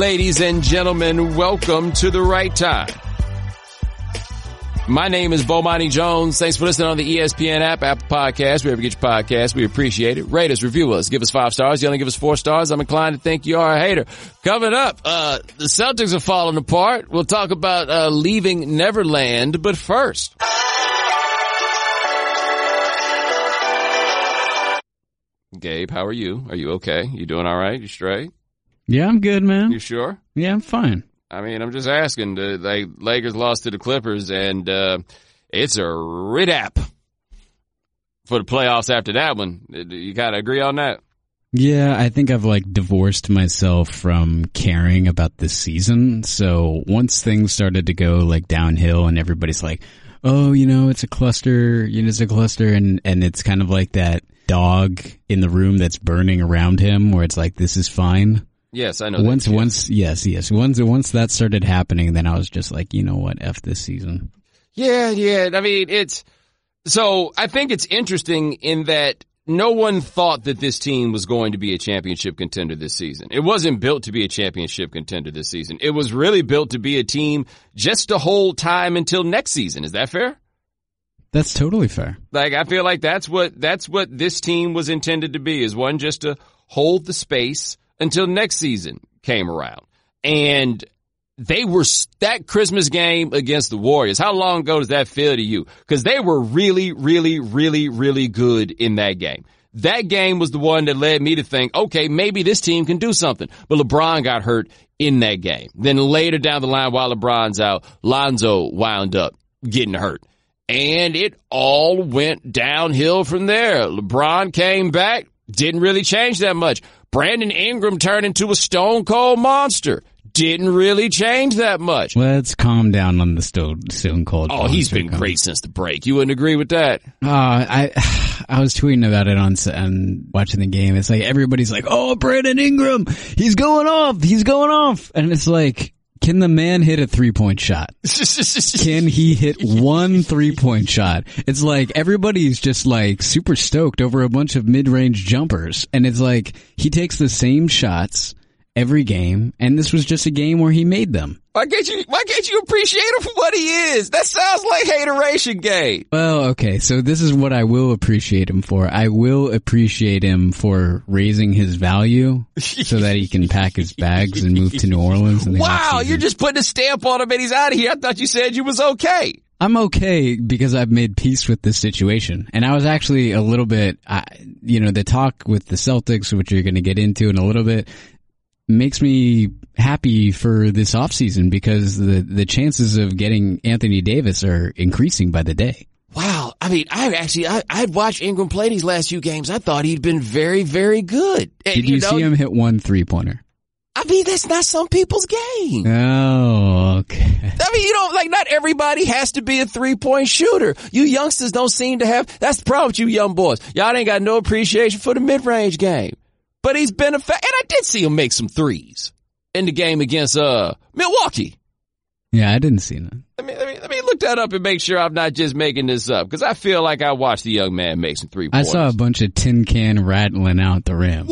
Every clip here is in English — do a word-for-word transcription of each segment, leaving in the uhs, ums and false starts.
Ladies and gentlemen, welcome to The Right Time. My name is Bomani Jones. Thanks for listening on the E S P N app, Apple Podcasts, wherever you get your podcasts. We appreciate it. Rate us, review us, give us five stars. You only give us four stars, I'm inclined to think you are a hater. Coming up, uh, the Celtics are falling apart. We'll talk about uh, leaving Neverland, but first. Gabe, how are you? Are you okay? You doing all right? You straight? Yeah, I'm good, man. You sure? Yeah, I'm fine. I mean, I'm just asking. The they, Lakers lost to the Clippers, and uh, it's a rid-ap for the playoffs after that one. You kind of agree on that? Yeah, I think I've, like, divorced myself from caring about this season. So once things started to go, like, downhill and everybody's like, oh, you know, it's a cluster, you know, it's a cluster, and, and it's kind of like that dog in the room that's burning around him where it's like, this is fine. Yes, I know. Once, that, once, yes, yes. Once, once that started happening, then I was just like, you know what, F this season. Yeah, yeah. I mean, it's, so I think it's interesting in that no one thought that this team was going to be a championship contender this season. It wasn't built to be a championship contender this season. It was really built to be a team just to hold time until next season. Is that fair? That's totally fair. Like, I feel like that's what, that's what this team was intended to be, is one just to hold the space until next season came around. And they were, that Christmas game against the Warriors, how long ago does that feel to you? Because they were really, really, really, really good in that game. That game was the one that led me to think, okay, maybe this team can do something. But LeBron got hurt in that game. Then later down the line, while LeBron's out, Lonzo wound up getting hurt. And it all went downhill from there. LeBron came back, didn't really change that much. Brandon Ingram turned into a stone cold monster. Didn't really change that much. Let's calm down on the stone, stone cold. Oh, he's been comment. great since the break. You wouldn't agree with that? Uh, I I was tweeting about it on, on watching the game. It's like everybody's like, oh, Brandon Ingram, he's going off. He's going off. And it's like, can the man hit a three-point shot? Can he hit one three-point shot? It's like everybody's just like super stoked over a bunch of mid-range jumpers. And it's like he takes the same shots every game, and this was just a game where he made them. Why can't you, why can't you appreciate him for what he is? That sounds like hateration, Gabe. Well, okay, so this is what I will appreciate him for. I will appreciate him for raising his value so that he can pack his bags and move to New Orleans. In the wow, you're just putting a stamp on him and he's out of here. I thought you said you was okay. I'm okay because I've made peace with this situation. And I was actually a little bit, uh, you know, the talk with the Celtics, which you're going to get into in a little bit, makes me happy for this offseason because the, the chances of getting Anthony Davis are increasing by the day. Wow. I mean, I actually, I, I'd watched Ingram play these last few games. I thought he'd been very, very good. And, Did you, you know, see him hit one three-pointer? I mean, that's not some people's game. Oh, okay. I mean, you don't, like, not everybody has to be a three-point shooter. You youngsters don't seem to have, that's the problem with you young boys. Y'all ain't got no appreciation for the mid-range game. But he's been a fa- and I did see him make some threes in the game against uh Milwaukee. Yeah, I didn't see that. Let me let me let me look that up and make sure I'm not just making this up because I feel like I watched the young man make some three pointers. I saw a bunch of tin can rattling out the rim.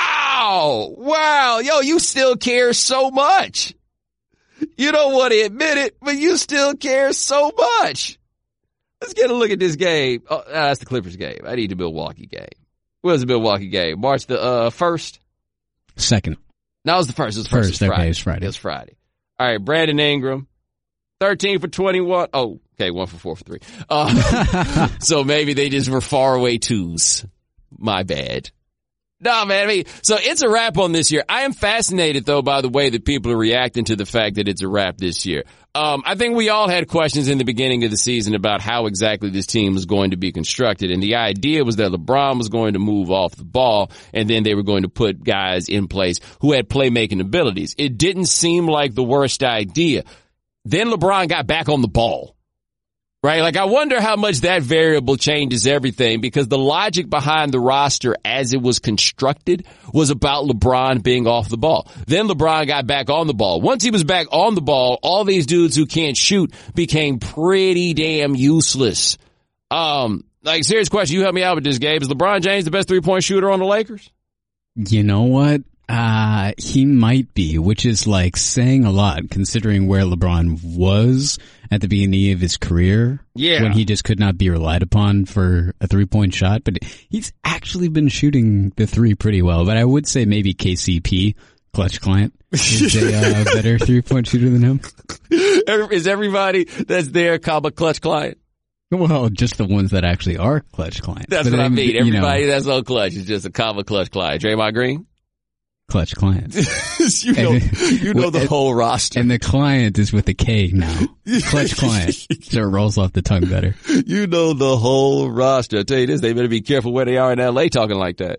Wow, wow, yo, you still care so much. You don't want to admit it, but you still care so much. Let's get a look at this game. Oh, that's the Clippers game. I need the Milwaukee game. Where's the Milwaukee game? March the uh, first? Second. No, it was the first. It was the first. First, it was okay, it's Friday. It was Friday. All right, Brandon Ingram, thirteen for twenty-one. Oh, okay, one for four for three. Uh, so maybe they just were far away twos. My bad. No, man, I mean, so it's a wrap on this year. I am fascinated, though, by the way that people are reacting to the fact that it's a wrap this year. Um, I think we all had questions in the beginning of the season about how exactly this team was going to be constructed. And the idea was that LeBron was going to move off the ball and then they were going to put guys in place who had playmaking abilities. It didn't seem like the worst idea. Then LeBron got back on the ball. Right? Like, I wonder how much that variable changes everything because the logic behind the roster as it was constructed was about LeBron being off the ball. Then LeBron got back on the ball. Once he was back on the ball, all these dudes who can't shoot became pretty damn useless. Um, like, serious question. You help me out with this, Gabe. Is LeBron James the best three-point shooter on the Lakers? You know what? Uh, he might be, which is like saying a lot considering where LeBron was at the beginning of his career. Yeah. When he just could not be relied upon for a three-point shot. But he's actually been shooting the three pretty well. But I would say maybe K C P, Clutch Client, is a uh, better three-point shooter than him. Is everybody that's there comma Clutch Client? Well, just the ones that actually are Clutch Clients. That's but what then, I mean. you Everybody know, that's on Clutch is just a comma Clutch Client. Draymond Green? Clutch Clients. you know, and, you know the and, whole roster. And the client is with a K now. Clutch Client. So it rolls off the tongue better. You know the whole roster. I tell you this, they better be careful where they are in L A talking like that.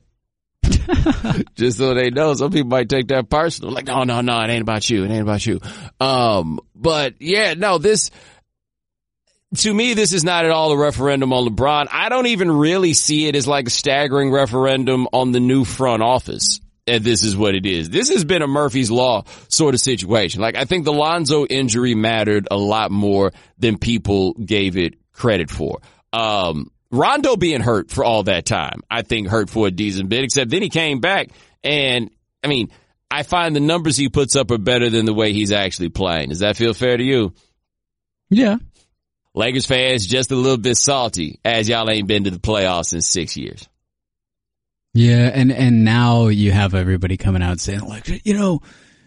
Just so they know, some people might take that personal. Like, no, no, no, it ain't about you. It ain't about you. Um, but yeah, no, this, to me, this is not at all a referendum on LeBron. I don't even really see it as like a staggering referendum on the new front office. And this is what it is. This has been a Murphy's Law sort of situation. Like, I think the Lonzo injury mattered a lot more than people gave it credit for. Um, Rondo being hurt for all that time, I think hurt for a decent bit, except then he came back. And, I mean, I find the numbers he puts up are better than the way he's actually playing. Does that feel fair to you? Yeah. Lakers fans just a little bit salty, as y'all ain't been to the playoffs in six years. Yeah, and, and now you have everybody coming out saying, like, you know,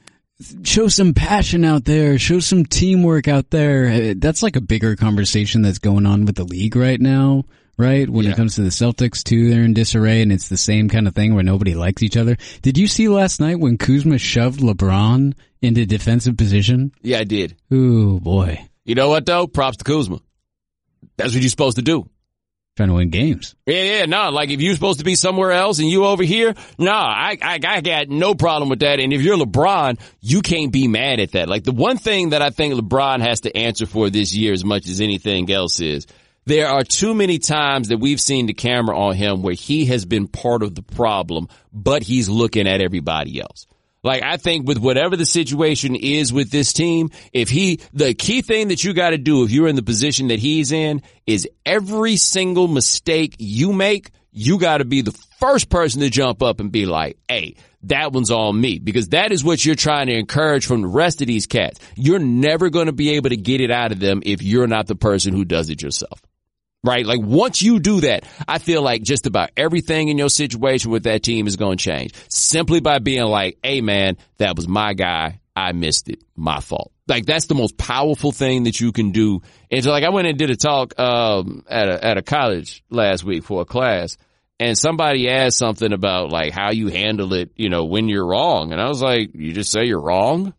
show some passion out there, show some teamwork out there. That's like a bigger conversation that's going on with the league right now, right? When yeah. it comes to the Celtics, too, they're in disarray, and it's the same kind of thing where nobody likes each other. Did you see last night when Kuzma shoved LeBron into defensive position? Yeah, I did. Ooh, boy. You know what, though? Props to Kuzma. That's what you're supposed to do. Trying to win games. Yeah, yeah, no, like if you're supposed to be somewhere else and you over here, nah, I, I, I got no problem with that. And if you're LeBron, you can't be mad at that. Like the one thing that I think LeBron has to answer for this year as much as anything else is there are too many times that we've seen the camera on him where he has been part of the problem, but he's looking at everybody else. Like, I think with whatever the situation is with this team, if he, the key thing that you got to do if you're in the position that he's in is every single mistake you make, you got to be the first person to jump up and be like, hey, that one's on me. Because that is what you're trying to encourage from the rest of these cats. You're never going to be able to get it out of them if you're not the person who does it yourself. Right? Like once you do that, I feel like just about everything in your situation with that team is going to change simply by being like, hey man, that was my guy. I missed it. My fault. Like that's the most powerful thing that you can do. And so like I went and did a talk, um, at a, at a college last week for a class and somebody asked something about like how you handle it, you know, when you're wrong. And I was like, you just say you're wrong?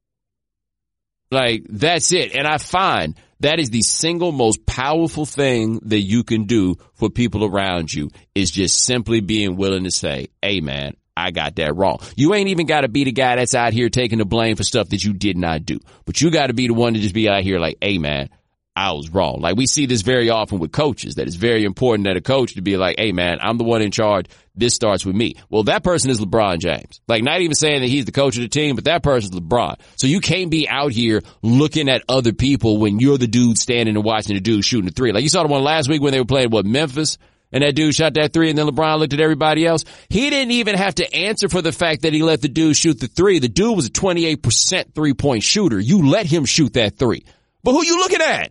Like that's it. And I find that is the single most powerful thing that you can do for people around you is just simply being willing to say, hey man, I got that wrong. You ain't even got to be the guy that's out here taking the blame for stuff that you did not do. But you got to be the one to just be out here like, hey man, I was wrong. Like we see this very often with coaches, that it's very important that a coach to be like, hey man, I'm the one in charge. This starts with me. Well, that person is LeBron James. Like not even saying that he's the coach of the team, but that person's LeBron. So you can't be out here looking at other people when you're the dude standing and watching the dude shooting the three. Like you saw the one last week when they were playing, what, Memphis? And that dude shot that three and then LeBron looked at everybody else. He didn't even have to answer for the fact that he let the dude shoot the three. The dude was a twenty-eight percent three-point shooter. You let him shoot that three. But who you looking at?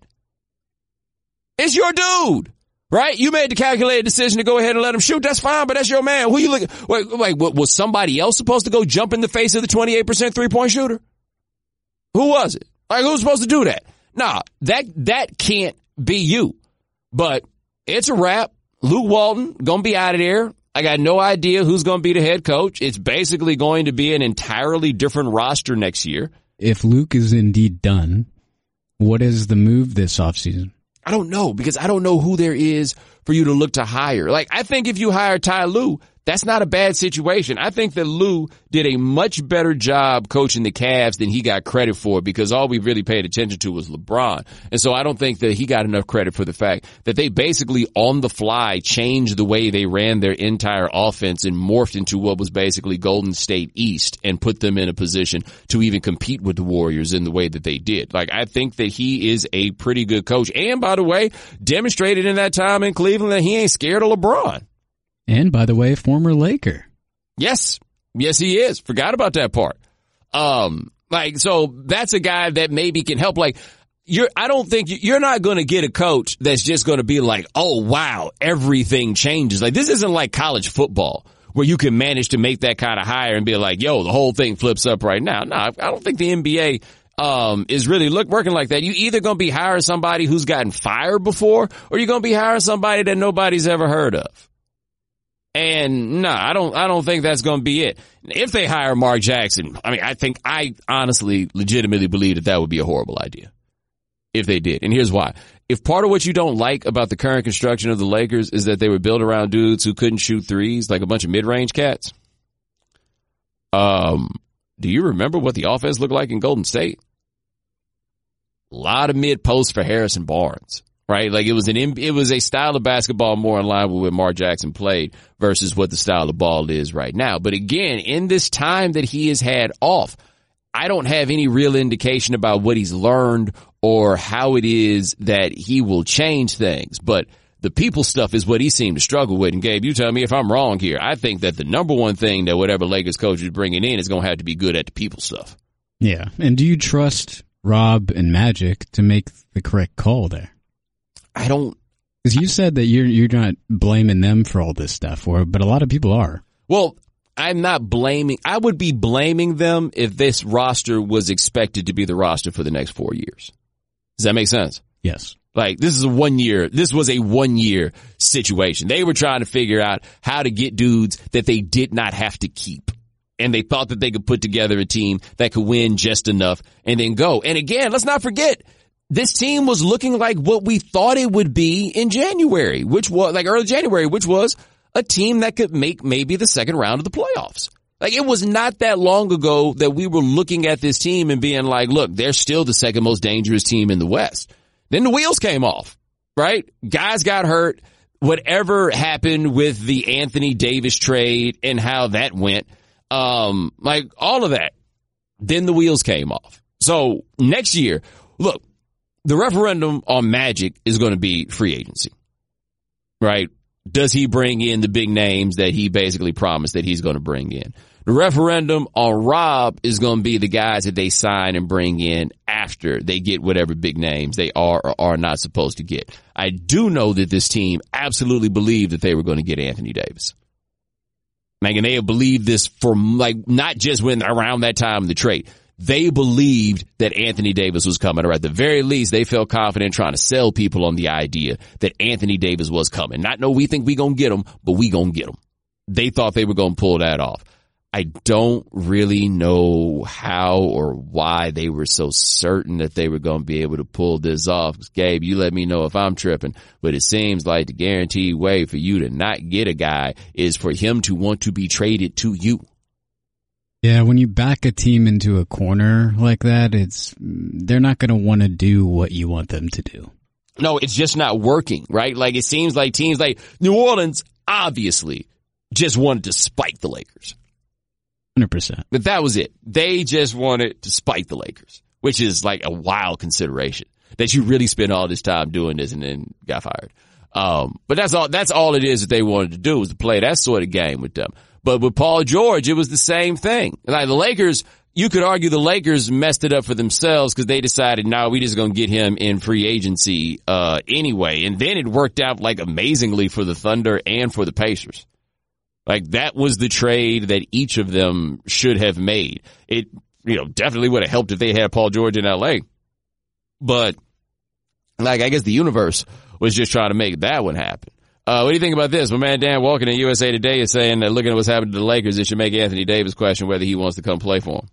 It's your dude, right? You made the calculated decision to go ahead and let him shoot. That's fine, but that's your man. Who you looking? Wait, wait, was somebody else supposed to go jump in the face of the twenty-eight percent three-point shooter? Who was it? Like, who's supposed to do that? Nah, that, that can't be you. But it's a wrap. Luke Walton gonna be out of there. I got no idea who's gonna be the head coach. It's basically going to be an entirely different roster next year. If Luke is indeed done, what is the move this offseason? I don't know because I don't know who there is for you to look to hire. Like, I think if you hire Ty Lue, that's not a bad situation. I think that Lue did a much better job coaching the Cavs than he got credit for because all we really paid attention to was LeBron. And so I don't think that he got enough credit for the fact that they basically on the fly changed the way they ran their entire offense and morphed into what was basically Golden State East and put them in a position to even compete with the Warriors in the way that they did. Like, I think that he is a pretty good coach. And by the way, demonstrated in that time in Cleveland that he ain't scared of LeBron. And, by the way, former Laker. Yes. Yes, he is. Forgot about that part. Um, like, so that's a guy that maybe can help. Like, you're, I don't think you're not going to get a coach that's just going to be like, oh, wow, everything changes. Like, this isn't like college football where you can manage to make that kind of hire and be like, yo, the whole thing flips up right now. No, I don't think the N B A um is really look working like that. You either going to be hiring somebody who's gotten fired before, or you're going to be hiring somebody that nobody's ever heard of. And no, I don't, I don't think that's going to be it. If they hire Mark Jackson, I mean, I think, I honestly, legitimately believe that that would be a horrible idea if they did. And here's why. If part of what you don't like about the current construction of the Lakers is that they were built around dudes who couldn't shoot threes, like a bunch of mid-range cats, um, do you remember what the offense looked like in Golden State? A lot of mid-posts for Harrison Barnes. Right? Like it was an, it was a style of basketball more in line with what Mark Jackson played versus what the style of ball is right now. But again, in this time that he has had off, I don't have any real indication about what he's learned or how it is that he will change things. But the people stuff is what he seemed to struggle with. And Gabe, you tell me if I'm wrong here. I think that the number one thing that whatever Lakers coach is bringing in is going to have to be good at the people stuff. Yeah. And do you trust Rob and Magic to make the correct call there? I don't. Because you said that you're you're not blaming them for all this stuff, or but a lot of people are. Well, I'm not blaming. I would be blaming them if this roster was expected to be the roster for the next four years. Does that make sense? Yes. Like this is a one year. This was a one year situation. They were trying to figure out how to get dudes that they did not have to keep. And they thought that they could put together a team that could win just enough and then go. And again, let's not forget, this team was looking like what we thought it would be in January, which was like early January, which was a team that could make maybe the second round of the playoffs. Like it was not that long ago that we were looking at this team and being like, look, they're still the second most dangerous team in the West. Then the wheels came off, right? Guys got hurt. Whatever happened with the Anthony Davis trade and how that went, um, like all of that, then the wheels came off. So next year, look, the referendum on Magic is going to be free agency, right? Does he bring in the big names that he basically promised that he's going to bring in? The referendum on Rob is going to be the guys that they sign and bring in after they get whatever big names they are or are not supposed to get. I do know that this team absolutely believed that they were going to get Anthony Davis. Like, and they have believed this for like not just when around that time of the trade. They believed that Anthony Davis was coming, or at the very least, they felt confident trying to sell people on the idea that Anthony Davis was coming. Not, no, we think we gonna get him, but we gonna get him. They thought they were gonna pull that off. I don't really know how or why they were so certain that they were gonna be able to pull this off. Gabe, you let me know if I'm tripping, but it seems like the guaranteed way for you to not get a guy is for him to want to be traded to you. Yeah, when you back a team into a corner like that, it's they're not going to want to do what you want them to do. No, it's just not working, right? Like it seems like teams like New Orleans obviously just wanted to spite the Lakers. one hundred percent. But that was it. They just wanted to spite the Lakers, which is like a wild consideration that you really spent all this time doing this and then got fired. Um, but that's all, that's all it is that they wanted to do was to play that sort of game with them. But with Paul George, it was the same thing. Like the Lakers, you could argue the Lakers messed it up for themselves because they decided, no, we just gonna get him in free agency, uh, anyway. And then it worked out like amazingly for the Thunder and for the Pacers. Like that was the trade that each of them should have made. It, you know, definitely would have helped if they had Paul George in L A. But like, I guess the universe was just trying to make that one happen. Uh, what do you think about this? My man Dan Walken at U S A Today is saying that looking at what's happened to the Lakers, it should make Anthony Davis question whether he wants to come play for him.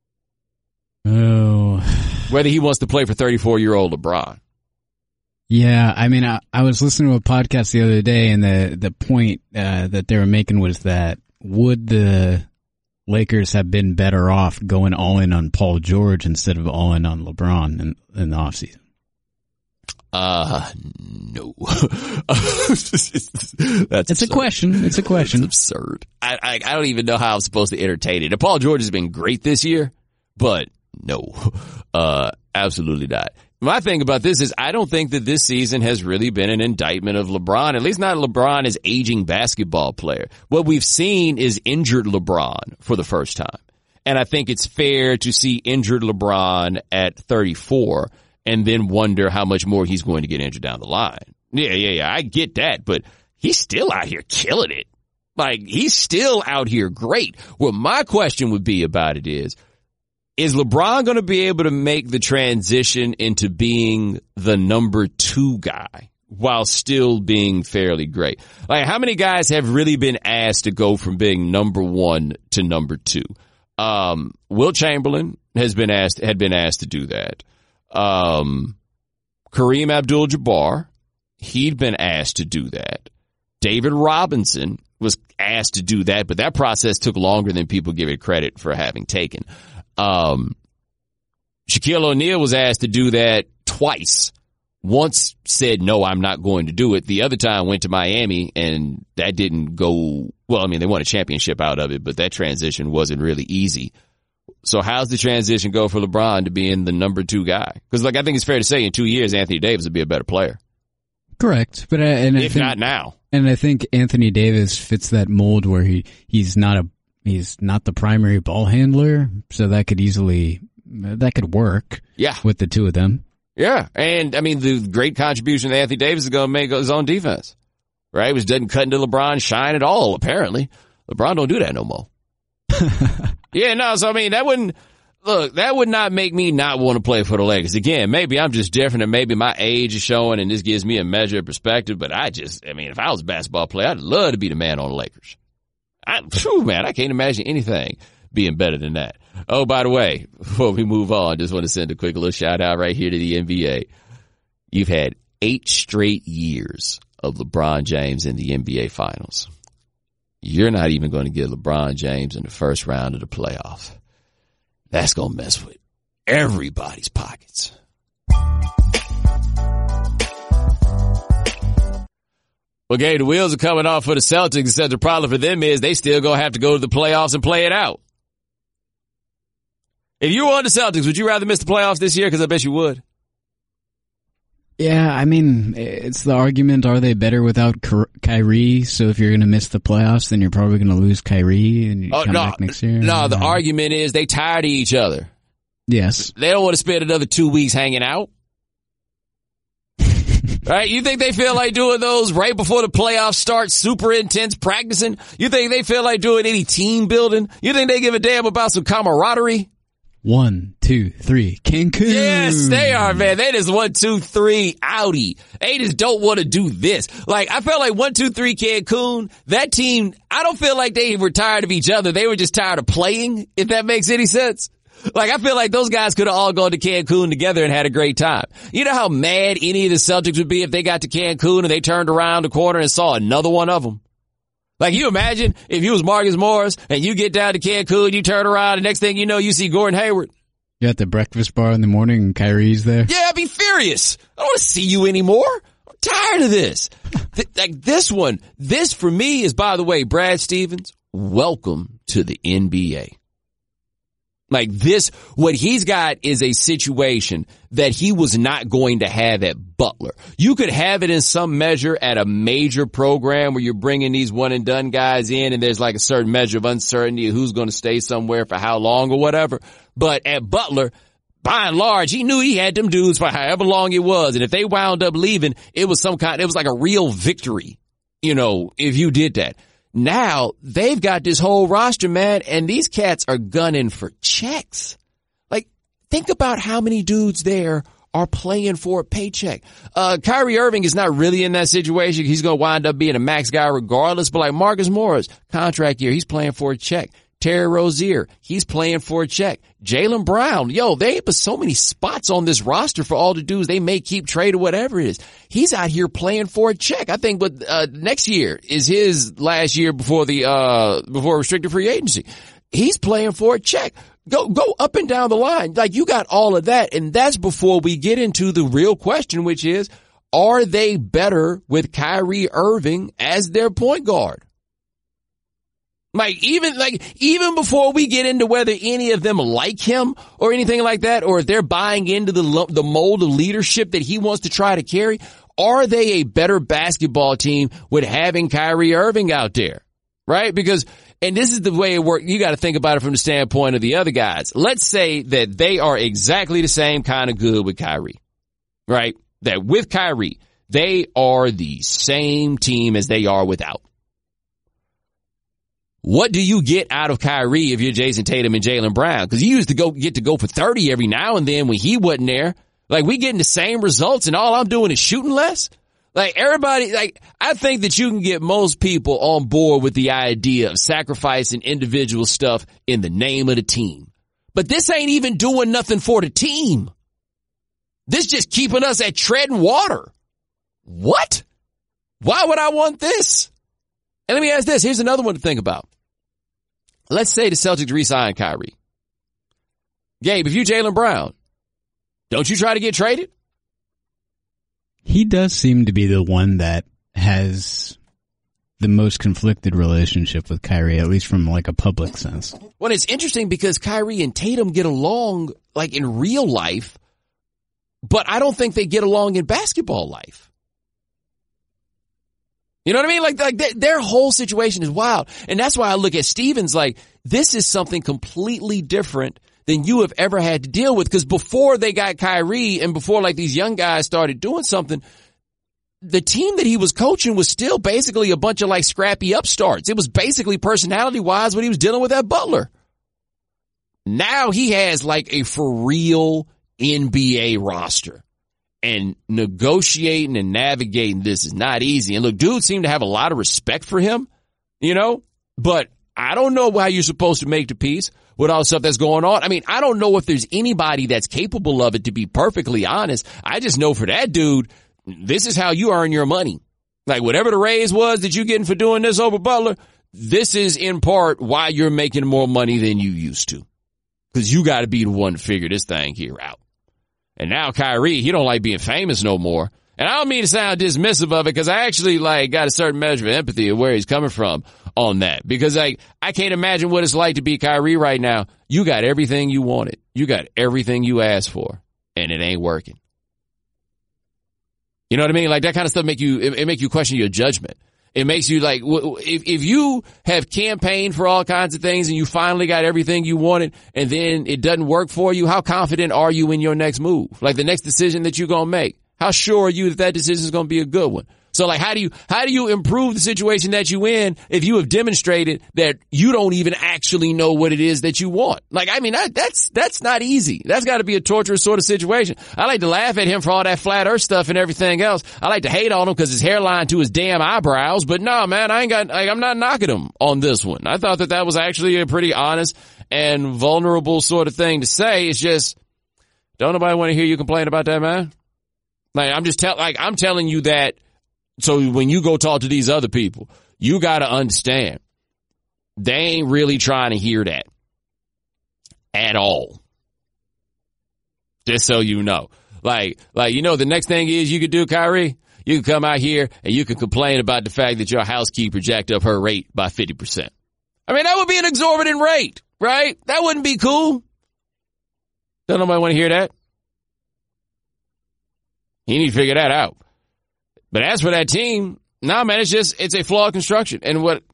Oh. Whether he wants to play for thirty-four-year-old LeBron. Yeah, I mean, I, I was listening to a podcast the other day, and the, the point uh, that they were making was that would the Lakers have been better off going all in on Paul George instead of all in on LeBron in, in the offseason? Uh, no. That's it's absurd. a question. It's a question. It's absurd. I, I, I don't even know how I'm supposed to entertain it. And Paul George has been great this year, but no, uh, absolutely not. My thing about this is I don't think that this season has really been an indictment of LeBron, at least not LeBron as aging basketball player. What we've seen is injured LeBron for the first time. And I think it's fair to see injured LeBron at thirty-four and then wonder how much more he's going to get injured down the line. Yeah, yeah, yeah, I get that, but he's still out here killing it. Like, he's still out here great. Well, my question would be about it is, is LeBron going to be able to make the transition into being the number two guy while still being fairly great? Like, how many guys have really been asked to go from being number one to number two? Um, Wilt Chamberlain has been asked, had been asked to do that. Um, Kareem Abdul-Jabbar, he'd been asked to do that. David Robinson was asked to do that, but that process took longer than people give it credit for having taken. Um, Shaquille O'Neal was asked to do that twice. Once said, no, I'm not going to do it. The other time went to Miami and that didn't go, well, I mean, they won a championship out of it, but that transition wasn't really easy. So how's the transition go for LeBron to being the number two guy? Because, like, I think it's fair to say in two years, Anthony Davis would be a better player. Correct. But I, and I if think, not now. And I think Anthony Davis fits that mold where he, he's not a, he's not the primary ball handler. So that could easily, that could work. Yeah. With the two of them. Yeah. And I mean, the great contribution that Anthony Davis is going to make his own defense, right? Which doesn't cut into LeBron's shine at all, apparently. LeBron don't do that no more. Yeah, no, so I mean, that wouldn't, look, that would not make me not want to play for the Lakers. Again, maybe I'm just different and maybe my age is showing and this gives me a measure of perspective, but I just, I mean, if I was a basketball player, I'd love to be the man on the Lakers. I, phew, man, I can't imagine anything being better than that. Oh, by the way, before we move on, just want to send a quick little shout out right here to the N B A. You've had eight straight years of LeBron James in the N B A Finals. You're not even going to get LeBron James in the first round of the playoffs. That's going to mess with everybody's pockets. Okay, the wheels are coming off for the Celtics, except the problem for them is they still going to have to go to the playoffs and play it out. If you were on the Celtics, would you rather miss the playoffs this year? Because I bet you would. Yeah, I mean, it's the argument, are they better without Kyrie? So if you're going to miss the playoffs, then you're probably going to lose Kyrie and you oh, come no, back next year. No, the argument is they tired of each other. Yes. They don't want to spend another two weeks hanging out. Right? You think they feel like doing those right before the playoffs start, super intense practicing? You think they feel like doing any team building? You think they give a damn about some camaraderie? One, two, three, Cancun. Yes, they are, man. They just one, two, three, Audi. They just don't want to do this. Like, I felt like one, two, three, Cancun. That team, I don't feel like they were tired of each other. They were just tired of playing, if that makes any sense. Like, I feel like those guys could have all gone to Cancun together and had a great time. You know how mad any of the Celtics would be if they got to Cancun and they turned around the corner and saw another one of them? Like, you imagine if you was Marcus Morris and you get down to Cancun, you turn around, and next thing you know, you see Gordon Hayward. You're at the breakfast bar in the morning and Kyrie's there? Yeah, I'd be furious. I don't want to see you anymore. I'm tired of this. Th- like this one, this for me is, by the way, Brad Stevens, welcome to the N B A. Like this, what he's got is a situation that he was not going to have at Butler. You could have it in some measure at a major program where you're bringing these one and done guys in and there's like a certain measure of uncertainty of who's going to stay somewhere for how long or whatever. But at Butler, by and large, he knew he had them dudes for however long it was. And if they wound up leaving, it was some kind, it was like a real victory, you know, if you did that. Now, they've got this whole roster, man, and these cats are gunning for checks. Like, think about how many dudes there are playing for a paycheck. Uh, Kyrie Irving is not really in that situation. He's going to wind up being a max guy regardless, but like Marcus Morris, contract year, he's playing for a check. Terry Rozier, he's playing for a check. Jaylen Brown, yo, they put so many spots on this roster for all the dudes they may keep trade or whatever it is. He's out here playing for a check. I think but uh next year is his last year before the uh before restricted free agency. He's playing for a check. Go go up and down the line. Like, you got all of that, and that's before we get into the real question, which is, are they better with Kyrie Irving as their point guard? Like, even, like, even before we get into whether any of them like him or anything like that, or if they're buying into the, the mold of leadership that he wants to try to carry, are they a better basketball team with having Kyrie Irving out there? Right? Because, and this is the way it works. You got to think about it from the standpoint of the other guys. Let's say that they are exactly the same kind of good with Kyrie. Right? That with Kyrie, they are the same team as they are without. What do you get out of Kyrie if you're Jason Tatum and Jaylen Brown? Because you used to go get to go for thirty every now and then when he wasn't there. Like, we getting the same results and all I'm doing is shooting less? Like, everybody, like, I think that you can get most people on board with the idea of sacrificing individual stuff in the name of the team. But this ain't even doing nothing for the team. This just keeping us at treading water. What? Why would I want this? And let me ask this. Here's another one to think about. Let's say the Celtics re-sign Kyrie. Gabe, if you Jaylen Brown, don't you try to get traded? He does seem to be the one that has the most conflicted relationship with Kyrie, at least from like a public sense. Well, it's interesting because Kyrie and Tatum get along like in real life, but I don't think they get along in basketball life. You know what I mean? Like, like their, their whole situation is wild. And that's why I look at Stevens like, this is something completely different than you have ever had to deal with. Because before they got Kyrie and before like these young guys started doing something, the team that he was coaching was still basically a bunch of like scrappy upstarts. It was basically personality wise what he was dealing with at Butler. Now he has like a for real N B A roster. And negotiating and navigating this is not easy. And look, dudes seem to have a lot of respect for him, you know, but I don't know how you're supposed to make the peace with all the stuff that's going on. I mean, I don't know if there's anybody that's capable of it, to be perfectly honest. I just know for that dude, this is how you earn your money. Like, whatever the raise was that you're getting for doing this over Butler, this is in part why you're making more money than you used to. Because you got to be the one to figure this thing here out. And now Kyrie, he don't like being famous no more. And I don't mean to sound dismissive of it, because I actually like got a certain measure of empathy of where he's coming from on that. Because like, I can't imagine what it's like to be Kyrie right now. You got everything you wanted. You got everything you asked for, and it ain't working. You know what I mean? Like, that kind of stuff make you, it, it make you question your judgment. It makes you like, if, if you have campaigned for all kinds of things and you finally got everything you wanted and then it doesn't work for you, how confident are you in your next move? Like, the next decision that you're going to make? How sure are you that that decision is going to be a good one? So like, how do you, how do you improve the situation that you in if you have demonstrated that you don't even actually know what it is that you want? Like, I mean, that, that's, that's not easy. That's got to be a torturous sort of situation. I like to laugh at him for all that flat earth stuff and everything else. I like to hate on him because his hairline to his damn eyebrows, but no, man, I ain't got, like, I'm not knocking him on this one. I thought that that was actually a pretty honest and vulnerable sort of thing to say. It's just, don't nobody want to hear you complain about that, man. Like, I'm just tell, like, I'm telling you that. So when you go talk to these other people, you got to understand they ain't really trying to hear that at all. Just so you know. Like, like, you know, the next thing is you could do, Kyrie, you can come out here and you can complain about the fact that your housekeeper jacked up her rate by fifty percent. I mean, that would be an exorbitant rate, right? That wouldn't be cool. Don't nobody want to hear that. You need to figure that out. But as for that team, nah, man, it's just, it's a flawed construction. And what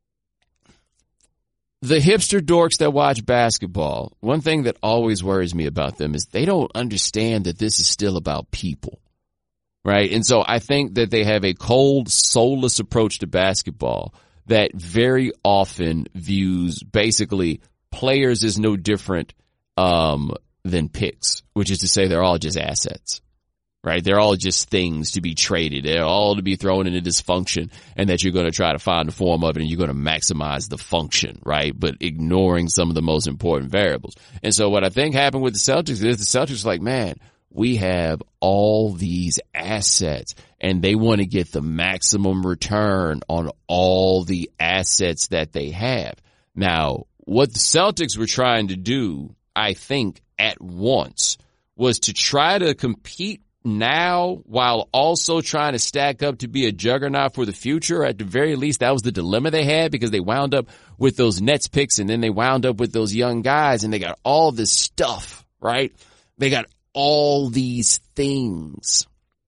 the hipster dorks that watch basketball, one thing that always worries me about them is they don't understand that this is still about people, right? And so I think that they have a cold, soulless approach to basketball that very often views basically players as no different um, than picks, which is to say they're all just assets. Right? They're all just things to be traded. They're all to be thrown into this function, and that you're going to try to find the form of it and you're going to maximize the function, right? But ignoring some of the most important variables. And so what I think happened with the Celtics is the Celtics are like, man, we have all these assets and they want to get the maximum return on all the assets that they have. Now, what the Celtics were trying to do, I think, at once was to try to compete now while also trying to stack up to be a juggernaut for the future. At the very least, that was the dilemma they had because they wound up with those Nets picks and then they wound up with those young guys and they got all this stuff, right? They got all these things.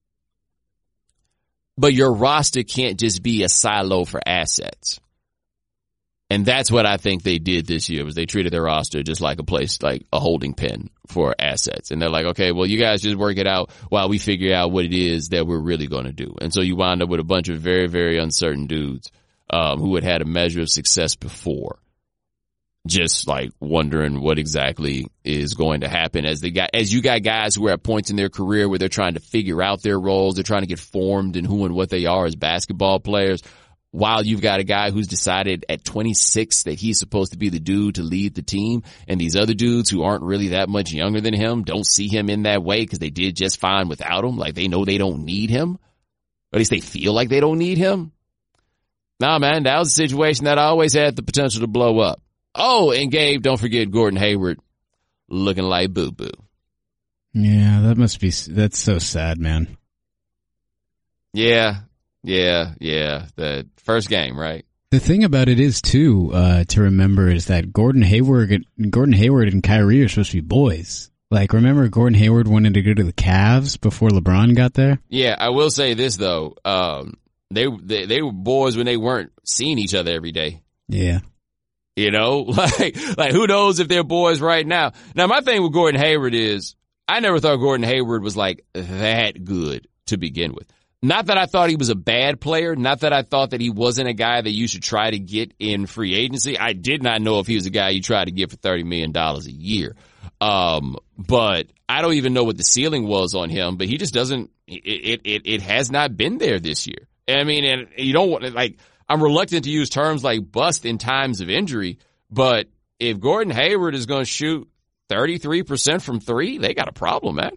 But your roster can't just be a silo for assets. And that's what I think they did this year was they treated their roster just like a place, like a holding pen for assets. And they're like, okay, well, you guys just work it out while we figure out what it is that we're really going to do. And so you wind up with a bunch of very, very uncertain dudes, um, who had had a measure of success before. Just like wondering what exactly is going to happen as they got, as you got guys who are at points in their career where they're trying to figure out their roles. They're trying to get formed in who and what they are as basketball players. While you've got a guy who's decided at twenty-six that he's supposed to be the dude to lead the team, and these other dudes who aren't really that much younger than him don't see him in that way because they did just fine without him. Like they know they don't need him. Or at least they feel like they don't need him. Nah, man, that was a situation that always had the potential to blow up. Oh, and Gabe, don't forget Gordon Hayward looking like boo-boo. Yeah, that must be, that's so sad, man. Yeah. Yeah, yeah. The first game, right? The thing about it is too, uh, to remember is that Gordon Hayward, Gordon Hayward and Kyrie are supposed to be boys. Like, remember Gordon Hayward wanted to go to the Cavs before LeBron got there? Yeah, I will say this though. Um, they, they, they were boys when they weren't seeing each other every day. Yeah. You know, like, like who knows if they're boys right now. Now, my thing with Gordon Hayward is I never thought Gordon Hayward was like that good to begin with. Not that I thought he was a bad player. Not that I thought that he wasn't a guy that you should try to get in free agency. I did not know if he was a guy you try to get for thirty million dollars a year. Um, but I don't even know what the ceiling was on him, but he just doesn't, it, it, it has not been there this year. I mean, and you don't want like, I'm reluctant to use terms like bust in times of injury, but if Gordon Hayward is going to shoot thirty-three percent from three, they got a problem, man.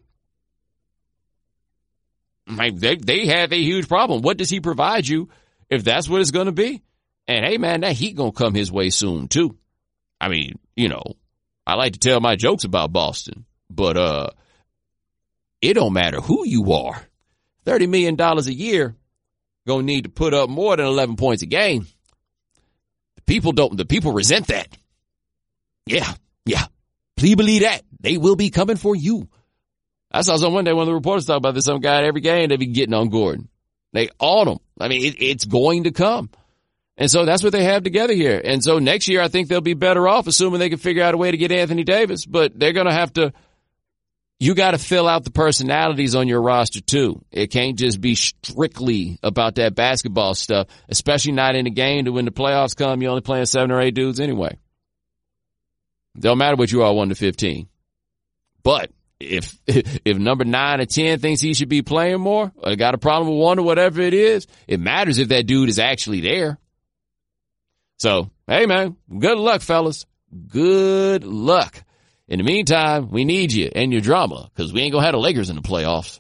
Like they, they have a huge problem. What does he provide you if that's what it's going to be? And hey, man, that heat going to come his way soon too. I mean, you know, I like to tell my jokes about Boston, but, uh, it don't matter who you are. thirty million dollars a year going to need to put up more than eleven points a game. The people don't, the people resent that. Yeah. Yeah. Please believe that. They will be coming for you. I saw some one day when the reporters talk about this, some guy at every game, they be getting on Gordon. They on him. I mean, it, it's going to come. And so that's what they have together here. And so next year, I think they'll be better off, assuming they can figure out a way to get Anthony Davis. But they're going to have to, you got to fill out the personalities on your roster too. It can't just be strictly about that basketball stuff, especially not in a game that when the playoffs come, you're only playing seven or eight dudes anyway. Don't matter what you are, one to fifteen. But if if number nine or ten thinks he should be playing more, or got a problem with one or whatever it is, it matters if that dude is actually there. So, hey, man, good luck, fellas. Good luck. In the meantime, we need you and your drama because we ain't going to have the Lakers in the playoffs.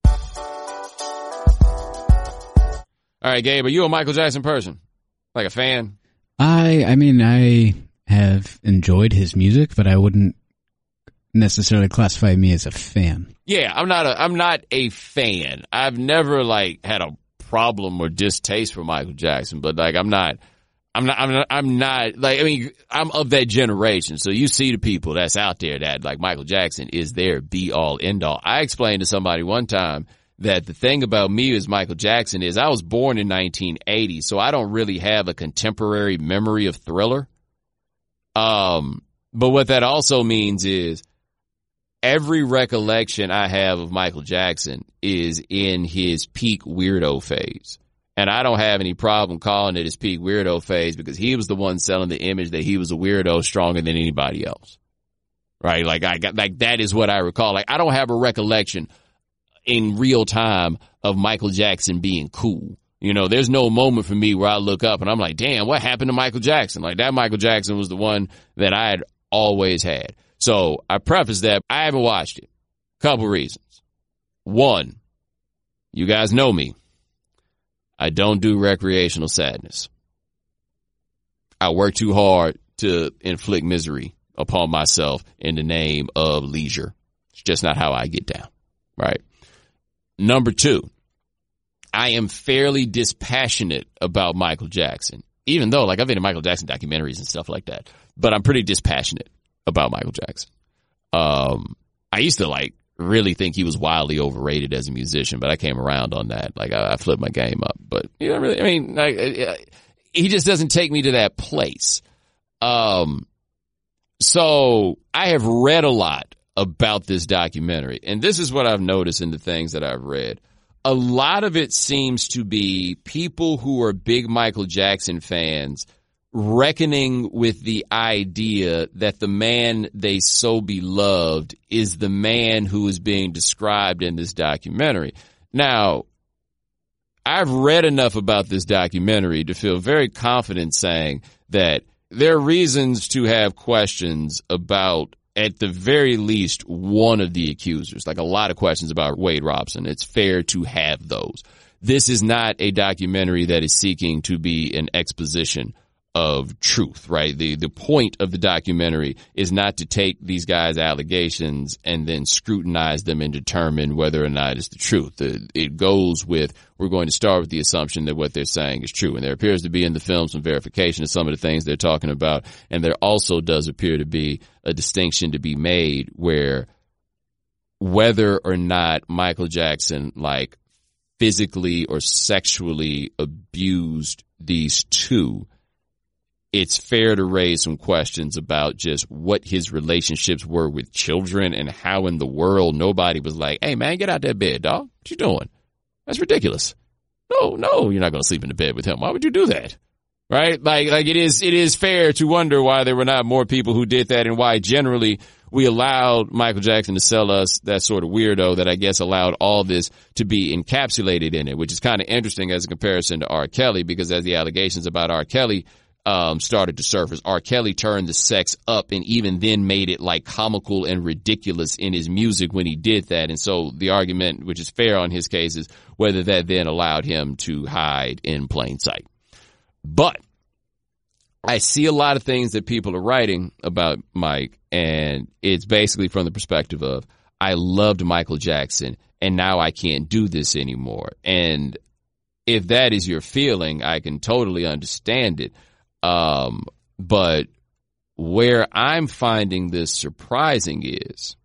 All right, Gabe, are you a Michael Jackson person? Like a fan? I, I mean, I have enjoyed his music, but I wouldn't necessarily classify me as a fan. Yeah, I'm not a, I'm not a fan. I've never like had a problem or distaste for Michael Jackson, but like I'm not, I'm not, I'm not, I'm not like, I mean, I'm of that generation. So you see the people that's out there that like Michael Jackson is their be all end all. I explained to somebody one time that the thing about me as Michael Jackson is I was born in nineteen eighty, so I don't really have a contemporary memory of Thriller. Um, but what that also means is every recollection I have of Michael Jackson is in his peak weirdo phase. And I don't have any problem calling it his peak weirdo phase because he was the one selling the image that he was a weirdo stronger than anybody else. Right? Like I got, like that is what I recall. Like I don't have a recollection in real time of Michael Jackson being cool. You know, there's no moment for me where I look up and I'm like, damn, what happened to Michael Jackson? Like that Michael Jackson was the one that I had always had. So I preface that I haven't watched it. Couple reasons. One, you guys know me. I don't do recreational sadness. I work too hard to inflict misery upon myself in the name of leisure. It's just not how I get down, right? Number two, I am fairly dispassionate about Michael Jackson, even though, like, I've been in Michael Jackson documentaries and stuff like that, but I'm pretty dispassionate about Michael Jackson. Um, I used to, like, really think he was wildly overrated as a musician, but I came around on that. Like, I, I flipped my game up, but, you know, really, I mean, like, he just doesn't take me to that place. Um, so I have read a lot about this documentary, and this is what I've noticed in the things that I've read. A lot of it seems to be people who are big Michael Jackson fans reckoning with the idea that the man they so beloved is the man who is being described in this documentary. Now, I've read enough about this documentary to feel very confident saying that there are reasons to have questions about, at the very least, one of the accusers. Like, a lot of questions about Wade Robson. It's fair to have those. This is not a documentary that is seeking to be an exposition of truth, right? The the point of the documentary is not to take these guys' allegations and then scrutinize them and determine whether or not it's the truth. It goes with, we're going to start with the assumption that what they're saying is true. And there appears to be in the film some verification of some of the things they're talking about. And there also does appear to be a distinction to be made where whether or not Michael Jackson, like, physically or sexually abused these two, it's fair to raise some questions about just what his relationships were with children and how in the world nobody was like, hey, man, get out that bed, dog. What you doing? That's ridiculous. No, no, you're not going to sleep in the bed with him. Why would you do that? Right? Like, like it is, it is fair to wonder why there were not more people who did that and why generally we allowed Michael Jackson to sell us that sort of weirdo that I guess allowed all this to be encapsulated in it, which is kind of interesting as a comparison to R. Kelly, because as the allegations about R. Kelly Um, started to surface, R. Kelly turned the sex up and even then made it like comical and ridiculous in his music when he did that. And so the argument, which is fair on his case, is whether that then allowed him to hide in plain sight. But I see a lot of things that people are writing about Mike, and it's basically from the perspective of, I loved Michael Jackson and now I can't do this anymore. And if that is your feeling, I can totally understand it. Um, but where I'm finding this surprising is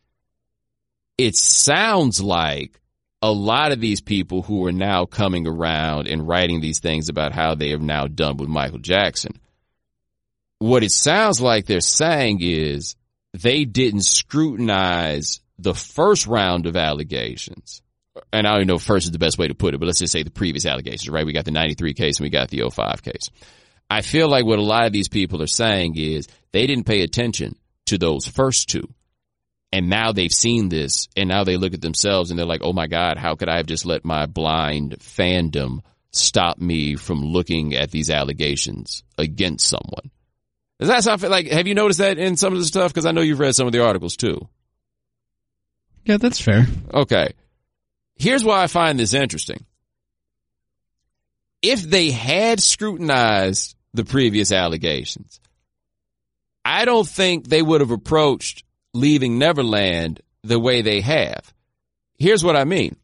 it sounds like a lot of these people who are now coming around and writing these things about how they have now done with Michael Jackson, what it sounds like they're saying is they didn't scrutinize the first round of allegations. And I don't even know if first is the best way to put it, but let's just say the previous allegations, right? We got the ninety-three case and we got the oh five case. I feel like what a lot of these people are saying is they didn't pay attention to those first two. And now they've seen this, and now they look at themselves and they're like, oh my God, how could I have just let my blind fandom stop me from looking at these allegations against someone? Does that sound like, have you noticed that in some of the stuff? Because I know you've read some of the articles too. Yeah, that's fair. Okay. Here's why I find this interesting. If they had scrutinized the previous allegations, I don't think they would have approached Leaving Neverland the way they have. Here's what I mean.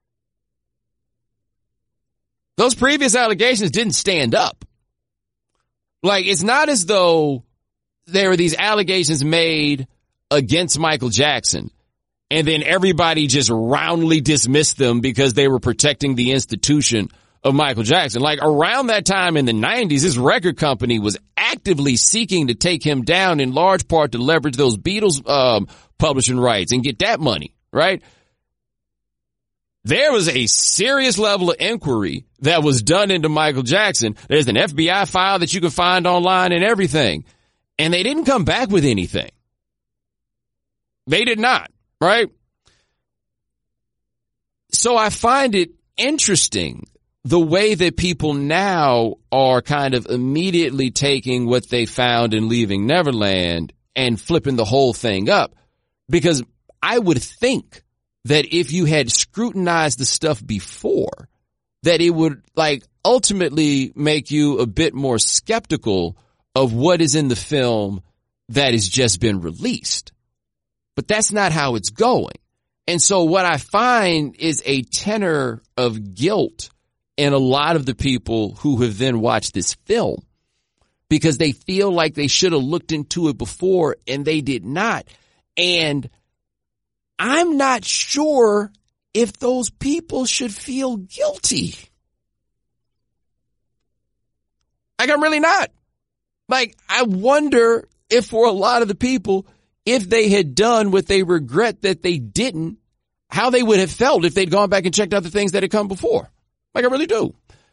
Those previous allegations didn't stand up. Like, it's not as though there were these allegations made against Michael Jackson and then everybody just roundly dismissed them because they were protecting the institution of Michael Jackson. Like, around that time in the nineties, his record company was actively seeking to take him down in large part to leverage those Beatles um, publishing rights and get that money, right? There was a serious level of inquiry that was done into Michael Jackson. There's an F B I file that you can find online and everything. And they didn't come back with anything. They did not, right? So I find it interesting the way that people now are kind of immediately taking what they found in Leaving Neverland and flipping the whole thing up. Because I would think that if you had scrutinized the stuff before, that it would, like, ultimately make you a bit more skeptical of what is in the film that has just been released. But that's not how it's going. And so what I find is a tenor of guilt in a lot of the people who have then watched this film because they feel like they should have looked into it before and they did not. And I'm not sure if those people should feel guilty. Like, I'm really not. Like, I wonder if for a lot of the people, if they had done what they regret that they didn't, how they would have felt if they'd gone back and checked out the things that had come before. Like, I really do.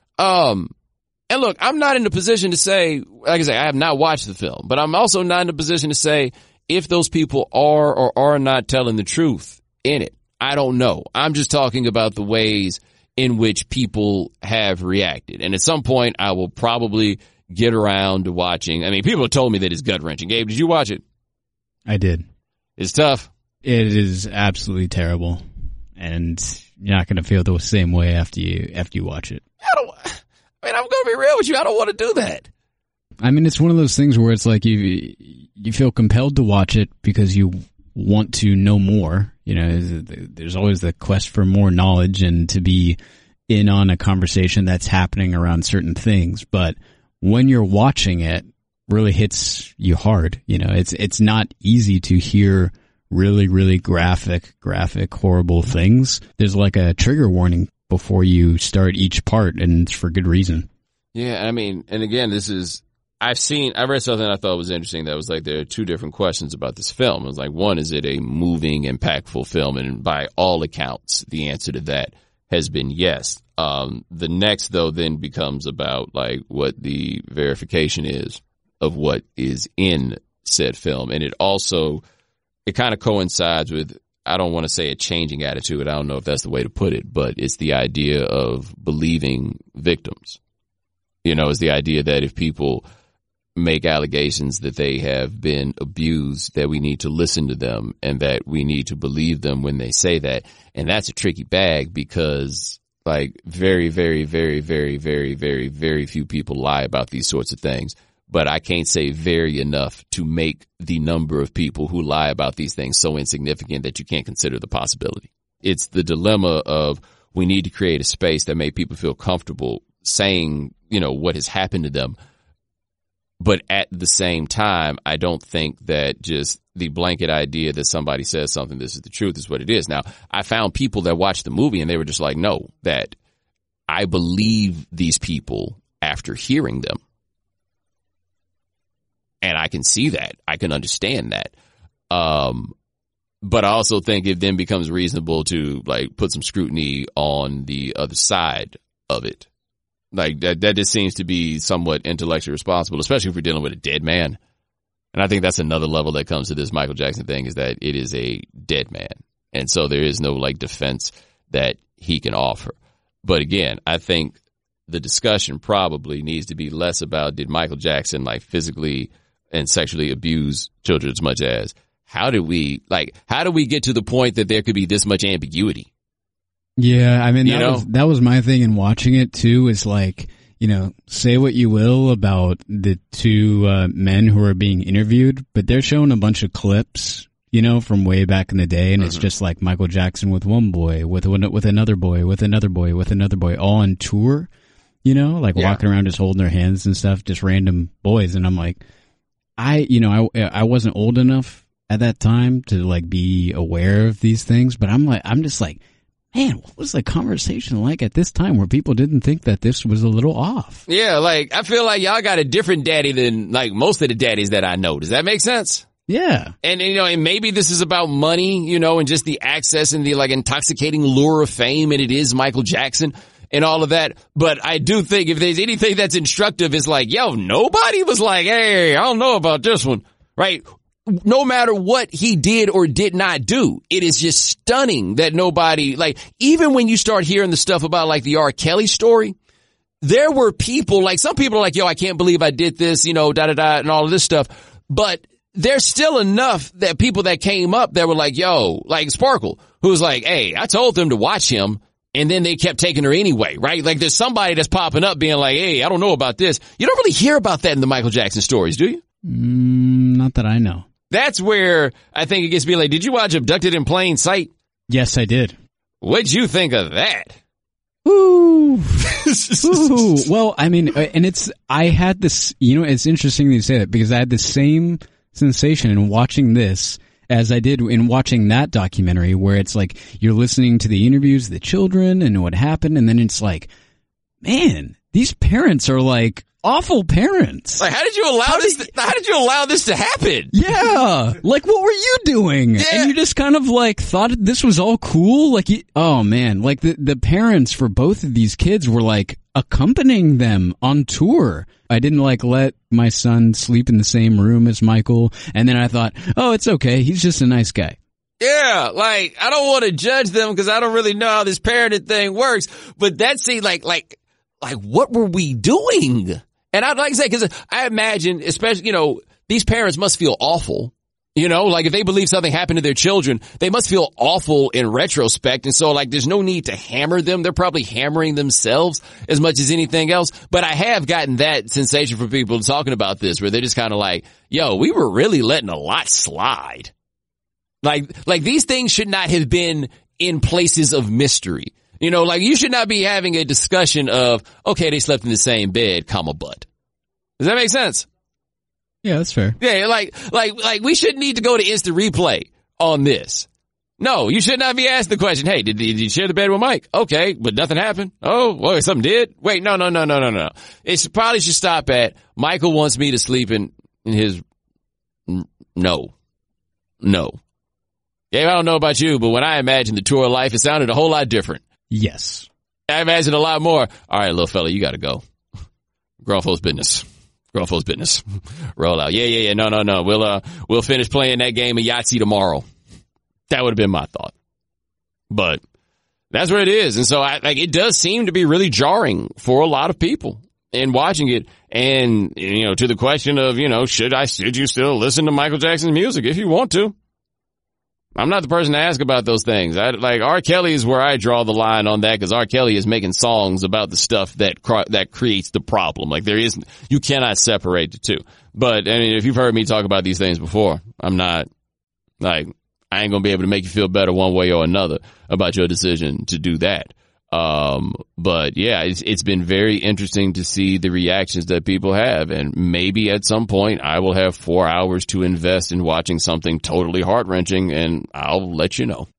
Um, and look, I'm not in a position to say, like I say, I have not watched the film, but I'm also not in a position to say if those people are or are not telling the truth in it. I don't know. I'm just talking about the ways in which people have reacted. And at some point, I will probably get around to watching. I mean, people have told me that it's gut-wrenching. Gabe, did you watch it? I did. It's tough. It is absolutely terrible. And you're not going to feel the same way after you after you watch it. I don't. I mean, I'm going to be real with you. I don't want to do that. I mean, it's one of those things where it's like you you feel compelled to watch it because you want to know more. You know, there's always the quest for more knowledge and to be in on a conversation that's happening around certain things. But when you're watching it, really hits you hard. You know, it's it's not easy to hear really, really graphic, graphic, horrible things. There's like a trigger warning before you start each part, and it's for good reason. Yeah, I mean, and again, this is, I've seen, I read something I thought was interesting that was like, there are two different questions about this film. It was like, one, is it a moving, impactful film? And by all accounts, the answer to that has been yes. Um, the next, though, then becomes about like what the verification is of what is in said film. And it also, it kind of coincides with, I don't want to say a changing attitude. I don't know if that's the way to put it, but it's the idea of believing victims. You know, it's the idea that if people make allegations that they have been abused, that we need to listen to them and that we need to believe them when they say that. And that's a tricky bag because like very, very, very, very, very, very, very few people lie about these sorts of things. But I can't say very enough to make the number of people who lie about these things so insignificant that you can't consider the possibility. It's the dilemma of we need to create a space that make people feel comfortable saying, you know, what has happened to them. But at the same time, I don't think that just the blanket idea that somebody says something, this is the truth, is what it is. Now, I found people that watched the movie and they were just like, no, that I believe these people after hearing them. And I can see that. I can understand that. Um, but I also think it then becomes reasonable to like put some scrutiny on the other side of it. Like that, that just seems to be somewhat intellectually responsible, especially if we're dealing with a dead man. And I think that's another level that comes to this Michael Jackson thing, is that it is a dead man. And so there is no like defense that he can offer. But again, I think the discussion probably needs to be less about did Michael Jackson like physically and sexually abuse children as much as how did we like, how do we get to the point that there could be this much ambiguity? Yeah, I mean, You that know? was, that was my thing in watching it too, is like, you know, say what you will about the two uh, men who are being interviewed, but they're showing a bunch of clips, you know, from way back in the day, and mm-hmm. it's just like Michael Jackson with one boy, with with another boy, with another boy, with another boy, all on tour, you know, like yeah. walking around just holding their hands and stuff, just random boys, and I'm like, I, you know, I I wasn't old enough at that time to like be aware of these things, but I'm like, I'm just like, man, what was the conversation like at this time where people didn't think that this was a little off? Yeah, like, I feel like y'all got a different daddy than, like, most of the daddies that I know. Does that make sense? Yeah. And, you know, and maybe this is about money, you know, and just the access and the, like, intoxicating lure of fame, and it is Michael Jackson and all of that. But I do think if there's anything that's instructive, it's like, yo, nobody was like, hey, I don't know about this one, right? No matter what he did or did not do, it is just stunning that nobody, like, even when you start hearing the stuff about, like, the R. Kelly story, there were people, like, some people are like, yo, I can't believe I did this, you know, da-da-da, and all of this stuff. But there's still enough that people that came up that were like, yo, like Sparkle, who was like, hey, I told them to watch him, and then they kept taking her anyway, right? Like, there's somebody that's popping up being like, hey, I don't know about this. You don't really hear about that in the Michael Jackson stories, do you? Mm, not that I know. That's where I think it gets to be like, did you watch Abducted in Plain Sight? Yes, I did. What'd you think of that? Ooh. Ooh. Well, I mean, and it's, I had this, you know, it's interesting that you say that because I had the same sensation in watching this as I did in watching that documentary where it's like you're listening to the interviews of the children and what happened, and then it's like, man, these parents are like awful parents. Like, how did you allow how this? Did, to, how did you allow this to happen? Yeah, like what were you doing? Yeah. And you just kind of like thought this was all cool. Like, you, oh man, like the the parents for both of these kids were like accompanying them on tour. I didn't like let my son sleep in the same room as Michael, and then I thought, oh, it's okay. He's just a nice guy. Yeah, like I don't want to judge them because I don't really know how this parenting thing works. But that seemed like like like what were we doing? And I'd like to say, because I imagine, especially, you know, these parents must feel awful. You know, like if they believe something happened to their children, they must feel awful in retrospect. And so like there's no need to hammer them. They're probably hammering themselves as much as anything else. But I have gotten that sensation from people talking about this where they're just kind of like, yo, we were really letting a lot slide. Like, like these things should not have been in places of mystery. You know, like you should not be having a discussion of, okay, they slept in the same bed, comma, but. Does that make sense? Yeah, that's fair. Yeah, like, like, like we shouldn't need to go to instant replay on this. No, you should not be asked the question, hey, did, did you share the bed with Mike? Okay, but nothing happened. Oh, well, something did? Wait, no, no, no, no, no, no. It should, probably should stop at, Michael wants me to sleep in, in his, no. No. Gabe, I don't know about you, but when I imagined the tour of life, it sounded a whole lot different. Yes. I imagine a lot more. All right, little fella, you got to go. Grown folks business. Grown folks business. Roll out. Yeah, yeah, yeah. No, no, no. We'll, uh, we'll finish playing that game of Yahtzee tomorrow. That would have been my thought. But that's what it is. And so I, like, it does seem to be really jarring for a lot of people in watching it. And, you know, to the question of, you know, should I, should you still listen to Michael Jackson's music if you want to? I'm not the person to ask about those things. I, like, R. Kelly is where I draw the line on that because R. Kelly is making songs about the stuff that cr- that creates the problem. Like, there isn't, you cannot separate the two. But, I mean, if you've heard me talk about these things before, I'm not, like, I ain't gonna be able to make you feel better one way or another about your decision to do that. Um, but yeah, it's, it's been very interesting to see the reactions that people have. And maybe at some point I will have four hours to invest in watching something totally heart-wrenching, and I'll let you know.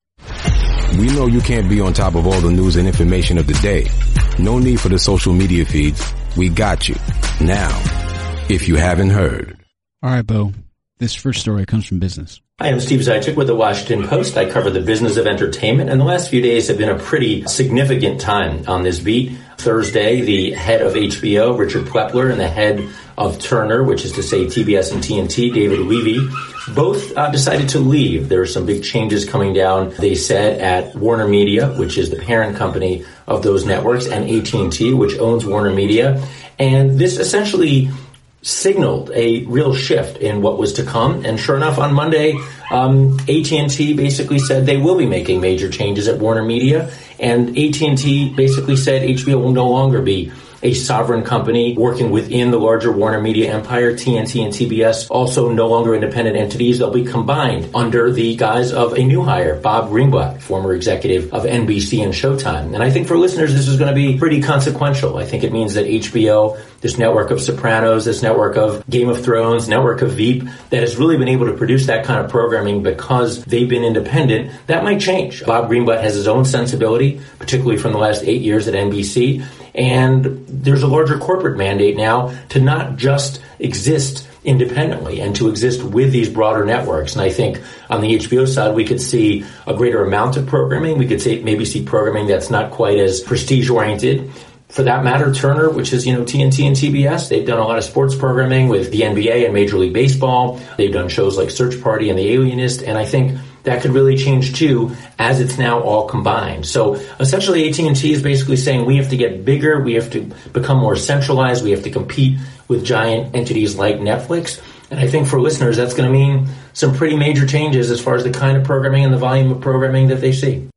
We know you can't be on top of all the news and information of the day. No need for the social media feeds. We got you. Now, if you haven't heard. All right, Bo. This first story comes from business. Hi, I'm Steve Zajic with the Washington Post. I cover the business of entertainment, and the last few days have been a pretty significant time on this beat. Thursday, the head of H B O, Richard Plepler, and the head of Turner, which is to say T B S and T N T, David Levy, both uh, decided to leave. There are some big changes coming down, they said, at Warner Media, which is the parent company of those networks, and A T and T, which owns Warner Media. And this essentially signaled a real shift in what was to come. And sure enough, on Monday, um, A T and T basically said they will be making major changes at Warner Media. And A T and T basically said H B O will no longer be a sovereign company working within the larger Warner Media empire. T N T and T B S also no longer independent entities. They'll be combined under the guise of a new hire, Bob Greenblatt, former executive of N B C and Showtime. And I think for listeners, this is going to be pretty consequential. I think it means that H B O, this network of Sopranos, this network of Game of Thrones, network of Veep, that has really been able to produce that kind of programming because they've been independent, that might change. Bob Greenblatt has his own sensibility, particularly from the last eight years at N B C. And there's a larger corporate mandate now to not just exist independently and to exist with these broader networks. And I think on the H B O side, we could see a greater amount of programming. We could say, maybe see programming that's not quite as prestige-oriented. For that matter, Turner, which is, you know, T N T and T B S, they've done a lot of sports programming with the N B A and Major League Baseball. They've done shows like Search Party and The Alienist. And I think that could really change too as it's now all combined. So essentially A T and T is basically saying we have to get bigger, we have to become more centralized, we have to compete with giant entities like Netflix. And I think for listeners, that's going to mean some pretty major changes as far as the kind of programming and the volume of programming that they see.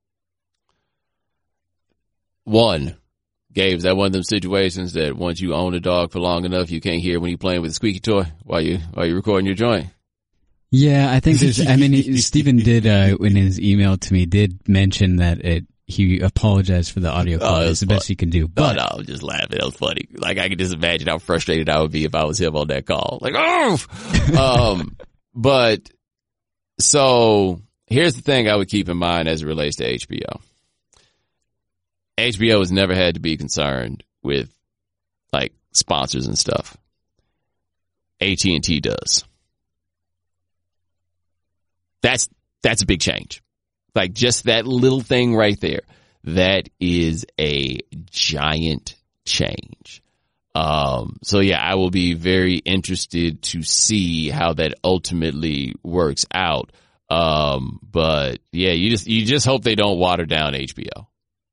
One, Gabe, is that one of them situations that once you own a dog for long enough, you can't hear when he's playing with a squeaky toy while you while you're recording your joint? Yeah, I think there's, I mean, he, Stephen did, uh, in his email to me, did mention that it, he apologized for the audio quality. Oh, it's the fun. best he can do. But, no, no, I was just laughing. That was funny. Like, I could just imagine how frustrated I would be if I was him on that call. Like, oh! um, but, so, here's the thing I would keep in mind as it relates to H B O. H B O has never had to be concerned with, like, sponsors and stuff. A T and T does. That's, that's a big change. Like, just that little thing right there. That is a giant change. Um, so yeah, I will be very interested to see how that ultimately works out. Um, but yeah, you just, you just hope they don't water down H B O.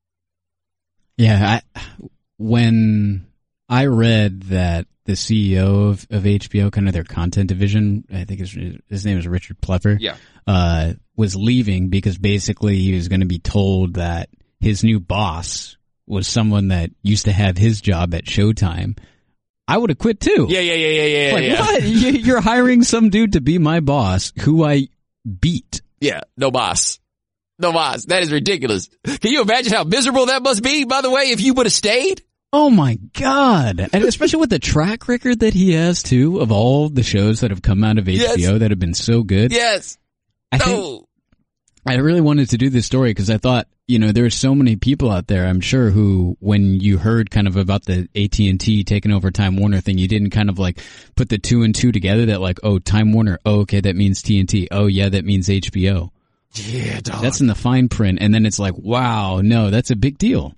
Yeah. I, when I read that the C E O of, of H B O, kind of their content division, I think his, his name is Richard Plepler. Yeah. Uh, was leaving because basically he was going to be told that his new boss was someone that used to have his job at Showtime. I would have quit too. Yeah, yeah, yeah, yeah, yeah. Like, yeah. what? You're hiring some dude to be my boss who I beat. Yeah, no boss. No boss. That is ridiculous. Can you imagine how miserable that must be, by the way, if you would have stayed? Oh my God. And especially with the track record that he has too of all the shows that have come out of H B O yes. that have been so good. Yes. I no. think I really wanted to do this story because I thought, you know, there are so many people out there, I'm sure, who, when you heard kind of about the A T and T taking over Time Warner thing, you didn't kind of like put the two and two together that like, oh, Time Warner, oh, okay, that means T N T. Oh, yeah, that means H B O. Yeah, dog. That's in the fine print. And then it's like, wow, no, that's a big deal.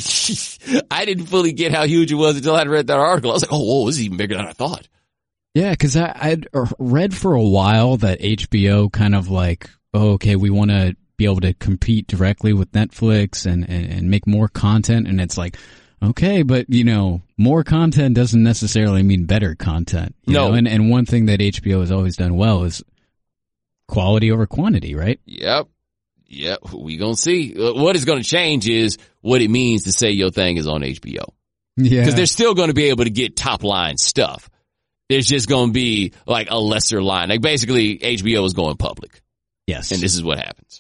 I didn't fully get how huge it was until I read that article. I was like, oh, whoa, this is even bigger than I thought. Yeah, because I'd read for a while that H B O kind of like, oh, okay, we want to be able to compete directly with Netflix and, and, and make more content. And it's like, okay, but, you know, more content doesn't necessarily mean better content. You no. know? And, and one thing that H B O has always done well is quality over quantity, right? Yep. Yep. We gonna see. What is gonna change is what it means to say your thing is on H B O. Yeah. Because they're still gonna be able to get top line stuff. There's just gonna be like a lesser line. Like basically H B O is going public. Yes. And this is what happens.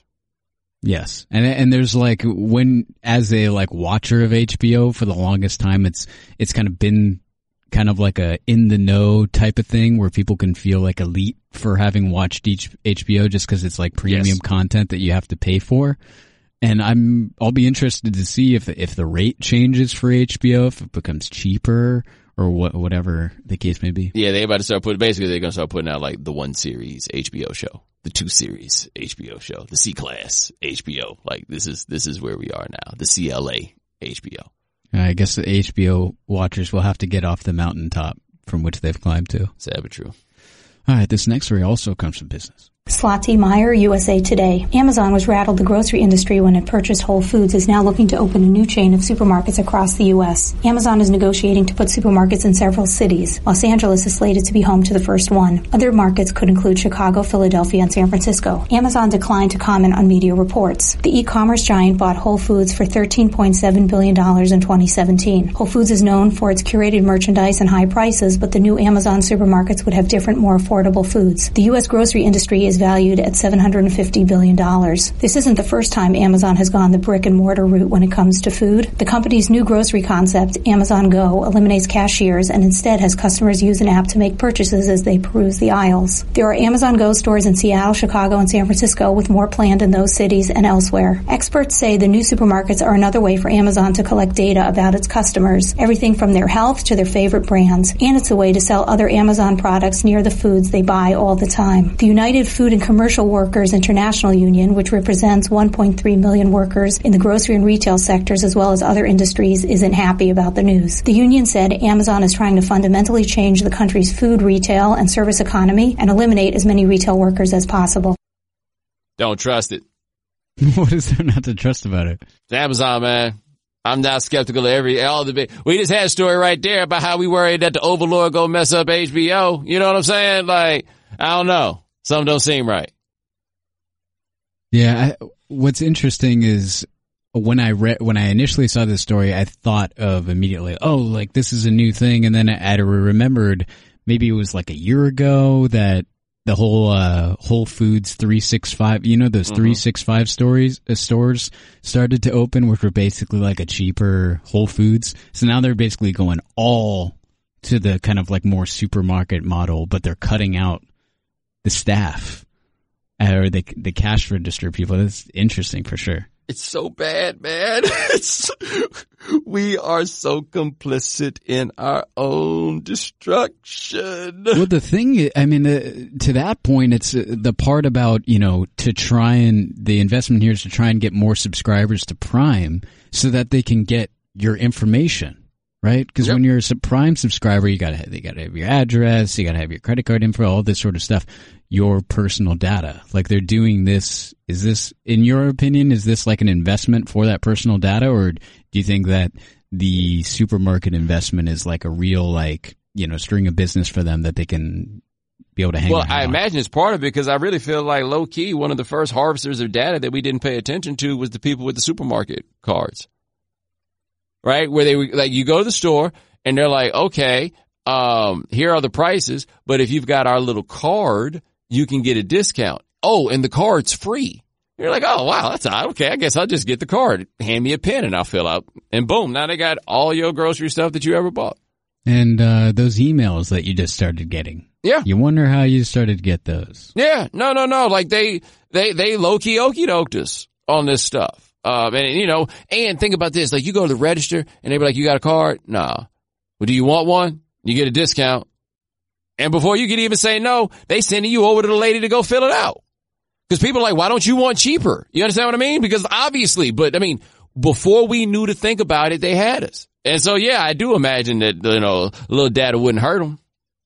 Yes. And and there's like when as a like watcher of H B O for the longest time it's it's kind of been kind of like a in the know type of thing where people can feel like elite for having watched each H B O just because it's like premium yes. content that you have to pay for. And I'm I'll be interested to see if if the rate changes for H B O, if it becomes cheaper or what whatever the case may be. Yeah, they about to start putting basically they're gonna start putting out like the one series H B O show, the two series H B O show, the C class H B O. Like this is this is where we are now. The C L A H B O. I guess the H B O watchers will have to get off the mountaintop from which they've climbed to. Sad but true. All right, this next story also comes from business. Slati Meyer, U S A Today. Amazon was rattled the grocery industry when it purchased Whole Foods is now looking to open a new chain of supermarkets across the U S. Amazon is negotiating to put supermarkets in several cities. Los Angeles is slated to be home to the first one. Other markets could include Chicago, Philadelphia, and San Francisco. Amazon declined to comment on media reports. The e-commerce giant bought Whole Foods for thirteen point seven billion dollars in twenty seventeen. Whole Foods is known for its curated merchandise and high prices, but the new Amazon supermarkets would have different, more affordable foods. The U S grocery industry is valued at seven hundred fifty billion dollars. This isn't the first time Amazon has gone the brick-and-mortar route when it comes to food. The company's new grocery concept, Amazon Go, eliminates cashiers and instead has customers use an app to make purchases as they peruse the aisles. There are Amazon Go stores in Seattle, Chicago, and San Francisco, with more planned in those cities and elsewhere. Experts say the new supermarkets are another way for Amazon to collect data about its customers, everything from their health to their favorite brands, and it's a way to sell other Amazon products near the foods they buy all the time. The United Food and Commercial Workers International Union, which represents one point three million workers in the grocery and retail sectors as well as other industries, isn't happy about the news. The union said Amazon is trying to fundamentally change the country's food, retail, and service economy and eliminate as many retail workers as possible. Don't trust it. What is there not to trust about it? It's Amazon, man. I'm not skeptical of every, all the big, we just had a story right there about how we worried that the Overlord go mess up H B O. You know what I'm saying? Like, I don't know. Something don't seem right. Yeah, I, what's interesting is when I read, when I initially saw this story, I thought of immediately, oh, like this is a new thing, and then I, I remembered maybe it was like a year ago that the whole uh Whole Foods three sixty-five, you know, those mm-hmm. three sixty-five stories uh, stores started to open, which were basically like a cheaper Whole Foods. So now they're basically going all to the kind of like more supermarket model, but they're cutting out the staff or the the cash register people. That's interesting for sure. It's so bad, man. It's, we are so complicit in our own destruction. Well, the thing, I mean, uh, to that point, it's uh, the part about, you know, to try and, the investment here is to try and get more subscribers to Prime so that they can get your information, right? Because yep. when you're a Prime subscriber, you gotta have, you gotta have your address, you gotta have your credit card info, all this sort of stuff. Your personal data. Like they're doing this, is this, in your opinion, is this like an investment for that personal data, or do you think that the supermarket investment is like a real, like, you know, string of business for them that they can be able to hang Well, I on? imagine it's part of it because I really feel like low key, one of the first harvesters of data that we didn't pay attention to was the people with the supermarket cards. Right? Where they, like, you go to the store and they're like, okay, um, here are the prices, but if you've got our little card, you can get a discount. Oh, and the card's free. You're like, oh, wow, that's odd. Okay, I guess I'll just get the card. Hand me a pen and I'll fill out. And boom, now they got all your grocery stuff that you ever bought. And uh those emails that you just started getting. Yeah. You wonder how you started to get those. Yeah. No, no, no. Like they, they, they low-key okey-doked us on this stuff. Um, and, you know, and think about this. Like you go to the register and they be like, you got a card? Nah. Well, do you want one? You get a discount. And before you can even say no, they sending you over to the lady to go fill it out. Because people are like, why don't you want cheaper? You understand what I mean? Because obviously, but I mean, before we knew to think about it, they had us. And so, yeah, I do imagine that, you know, a little data wouldn't hurt them.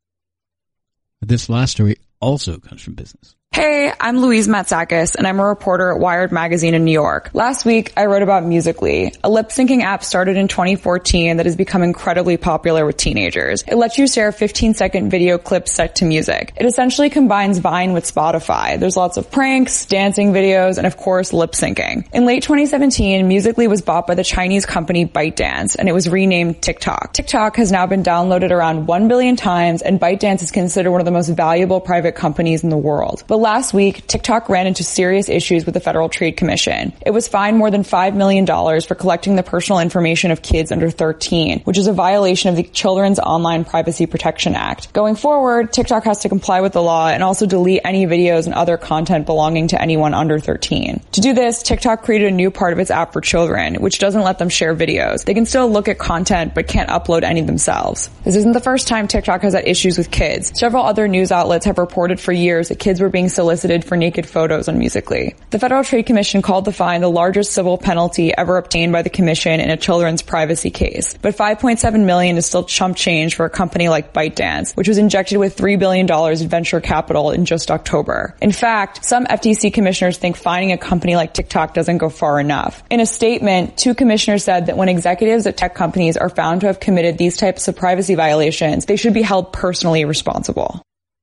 This last story also comes from business. Hey, I'm Louise Matsakis, and I'm a reporter at Wired Magazine in New York. Last week, I wrote about Musical.ly, a lip-syncing app started in twenty fourteen that has become incredibly popular with teenagers. It lets you share fifteen-second video clips set to music. It essentially combines Vine with Spotify. There's lots of pranks, dancing videos, and of course, lip-syncing. In late twenty seventeen, Musical.ly was bought by the Chinese company ByteDance, and it was renamed TikTok. TikTok has now been downloaded around one billion times, and ByteDance is considered one of the most valuable private companies in the world. But last week, TikTok ran into serious issues with the Federal Trade Commission. It was fined more than five million dollars for collecting the personal information of kids under thirteen, which is a violation of the Children's Online Privacy Protection Act. Going forward, TikTok has to comply with the law and also delete any videos and other content belonging to anyone under thirteen. To do this, TikTok created a new part of its app for children, which doesn't let them share videos. They can still look at content, but can't upload any themselves. This isn't the first time TikTok has had issues with kids. Several other news outlets have reported for years that kids were being solicited for naked photos on Musical.ly. The Federal Trade Commission called the fine the largest civil penalty ever obtained by the commission in a children's privacy case. But five point seven million dollars is still chump change for a company like ByteDance, which was injected with three billion dollars in venture capital in just October. In fact, some F T C commissioners think fining a company like TikTok doesn't go far enough. In a statement, two commissioners said that when executives at tech companies are found to have committed these types of privacy violations, they should be held personally responsible.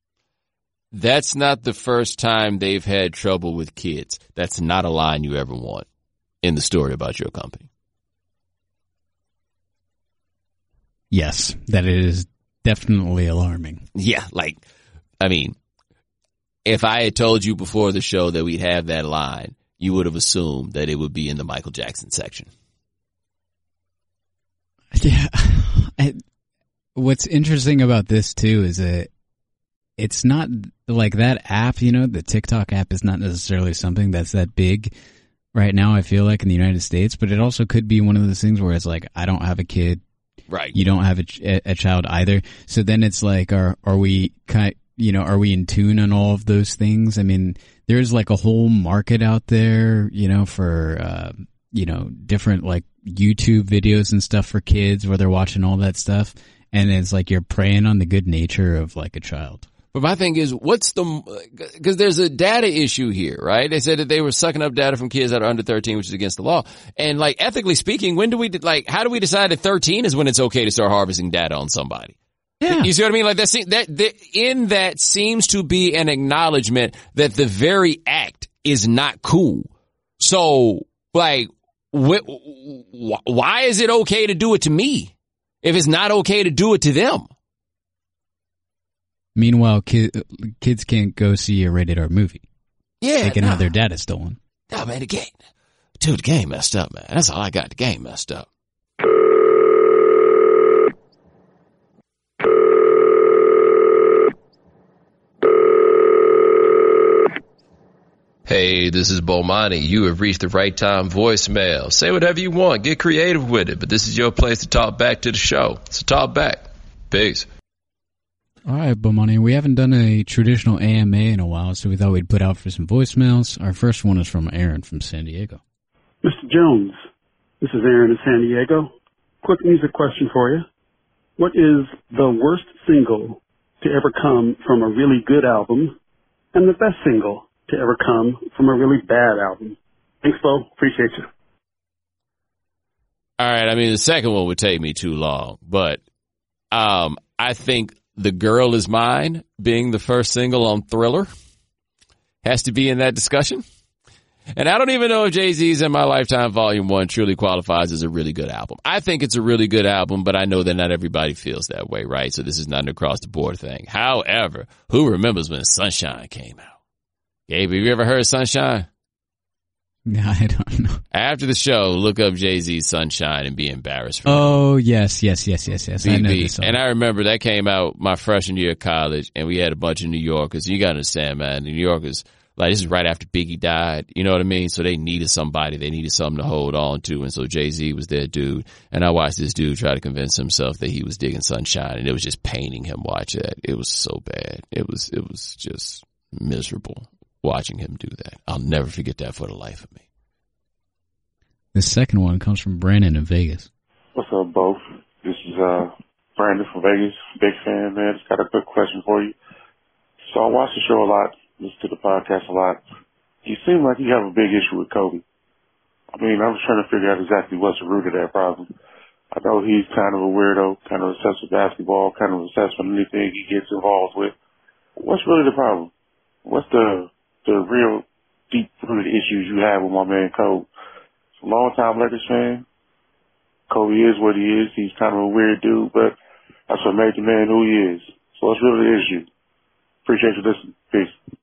That's not the first time they've had trouble with kids. That's not a line you ever want in the story about your company. Yes, that is definitely alarming. Yeah, like, I mean, if I had told you before the show that we'd have that line, you would have assumed that it would be in the Michael Jackson section. Yeah. I, what's interesting about this, too, is that it's not like that app, you know, the TikTok app is not necessarily something that's that big right now, I feel like, in the United States, but it also could be one of those things where it's like, I don't have a kid. Right. You don't have a, a child either. So then it's like, are, are we kind, you know, are we in tune on all of those things? I mean, there's like a whole market out there, you know, for, uh, you know, different like YouTube videos and stuff for kids where they're watching all that stuff. And it's like you're preying on the good nature of like a child. But my thing is, what's the, because there's a data issue here, right? They said that they were sucking up data from kids that are under thirteen, which is against the law. And like, ethically speaking, when do we, like, how do we decide that thirteen is when it's okay to start harvesting data on somebody? Yeah. You see what I mean? Like that, that, that in that seems to be an acknowledgement that the very act is not cool. So, like, wh- wh- why is it okay to do it to me if it's not okay to do it to them? Meanwhile, ki- kids can't go see a rated R movie. Yeah, they can nah. have their data stolen. Nah, man, the game, dude, the game messed up, man. That's all I got. The game messed up. Hey, this is Bomani. You have reached the right time voicemail. Say whatever you want. Get creative with it. But this is your place to talk back to the show. So talk back. Peace. All right, Bomani. We haven't done a traditional A M A in a while, so we thought we'd put out for some voicemails. Our first one is from Aaron from San Diego. Mister Jones, this is Aaron in San Diego. Quick music question for you. What is the worst single to ever come from a really good album and the best single to ever come from a really bad album? Thanks, Bo. Appreciate you. All right. I mean, the second one would take me too long, but um, I think The Girl Is Mine being the first single on Thriller has to be in that discussion. And I don't even know if Jay-Z's In My Lifetime Volume one truly qualifies as a really good album. I think it's a really good album, but I know that not everybody feels that way, right? So this is not an across-the-board thing. However, who remembers when Sunshine came out? Gabe, have you ever heard Sunshine? No, I don't know. After the show, look up Jay-Z's Sunshine and be embarrassed for Oh, him. yes, yes, yes, yes, yes. I know this song. And I remember that came out my freshman year of college, and we had a bunch of New Yorkers. You got to understand, man, the New Yorkers, like, this is right after Biggie died. You know what I mean? So they needed somebody. They needed something to hold on to. And so Jay-Z was their dude. And I watched this dude try to convince himself that he was digging Sunshine, and it was just paining him watch that. It was so bad. It was, it was just miserable watching him do that. I'll never forget that for the life of me. The second one comes from Brandon in Vegas. What's up, Bo? This is uh, Brandon from Vegas. Big fan, man. Just got a quick question for you. So I watch the show a lot, listen to the podcast a lot. You seem like you have a big issue with Kobe. I mean, I was trying to figure out exactly what's the root of that problem. I know he's kind of a weirdo, kind of obsessed with basketball, kind of obsessed with anything he gets involved with. What's really the problem? What's the the real deep-rooted issues you have with my man Kobe? He's a long-time Lakers fan. Kobe is what he is. He's kind of a weird dude, but that's what made the man who he is. So what's really the issue? Appreciate you listening. Peace.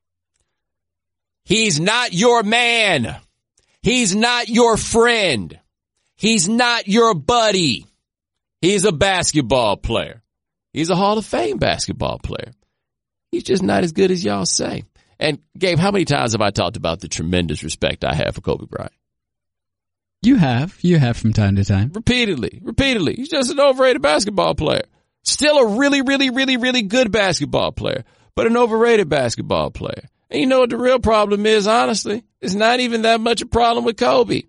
He's not your man. He's not your friend. He's not your buddy. He's a basketball player. He's a Hall of Fame basketball player. He's just not as good as y'all say. And, Gabe, how many times have I talked about the tremendous respect I have for Kobe Bryant? You have. You have from time to time. Repeatedly. Repeatedly. He's just an overrated basketball player. Still a really, really, really, really good basketball player, but an overrated basketball player. And you know what the real problem is, honestly? It's not even that much a problem with Kobe.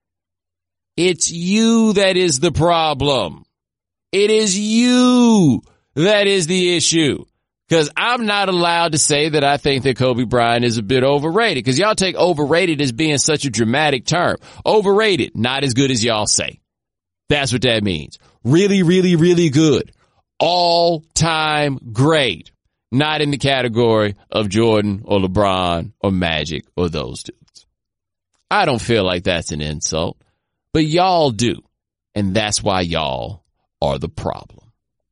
It's you that is the problem. It is you that is the issue. Because I'm not allowed to say that I think that Kobe Bryant is a bit overrated. Because y'all take overrated as being such a dramatic term. Overrated, not as good as y'all say. That's what that means. Really, really, really good. All-time great. Not in the category of Jordan or LeBron or Magic or those dudes. I don't feel like that's an insult. But y'all do. And that's why y'all are the problem.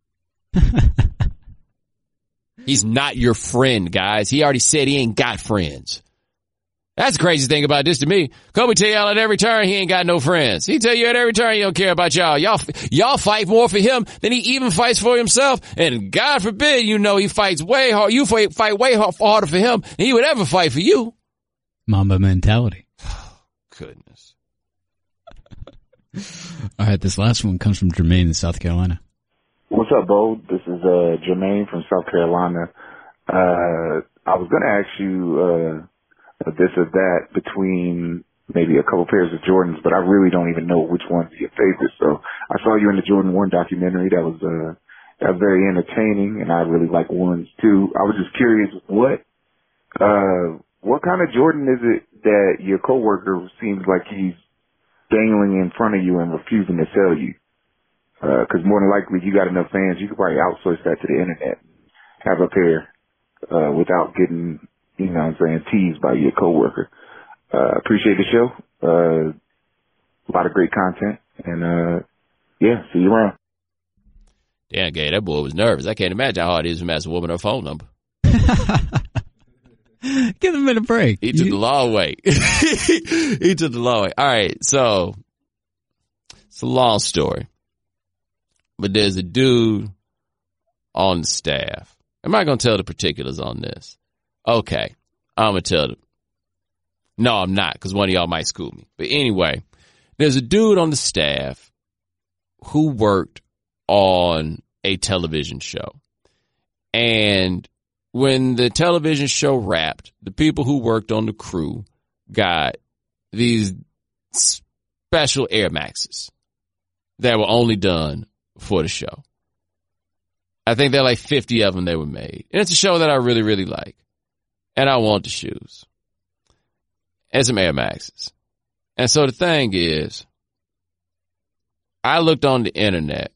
He's not your friend, guys. He already said he ain't got friends. That's the crazy thing about this to me. Kobe tell y'all at every turn he ain't got no friends. He tell you at every turn he don't care about y'all. Y'all, y'all fight more for him than he even fights for himself. And God forbid, you know, he fights way hard. You fight, fight way harder for him than he would ever fight for you. Mamba mentality. Goodness. All right, this last one comes from Jermaine in South Carolina. What's up, Bo? This is uh, Jermaine from South Carolina. Uh, I was going to ask you uh, this or that between maybe a couple pairs of Jordans, but I really don't even know which one's your favorite. So I saw you in the Jordan one documentary. That was uh, that was very entertaining, and I really like ones too. I was just curious, what uh, what kind of Jordan is it that your coworker seems like he's dangling in front of you and refusing to sell you? Because uh, more than likely, you got enough fans, you could probably outsource that to the internet, have a pair uh, without getting, you know what I'm saying, teased by your coworker. Uh, appreciate the show. Uh, a lot of great content. And, uh, yeah, see you around. Damn, gay, that boy was nervous. I can't imagine how hard it is to match a woman her phone number. Give him a break. He took you... the long way. He took the long way. All right, so it's a long story. But there's a dude on the staff. Am I going to tell the particulars on this? Okay, I'm going to tell them. No, I'm not, because one of y'all might school me. But anyway, there's a dude on the staff who worked on a television show. And when the television show wrapped, the people who worked on the crew got these special Air Maxes that were only done for the show. I think there are like fifty of them they were made. And it's a show that I really, really like. And I want the shoes. And some Air Maxes. And so the thing is, I looked on the internet.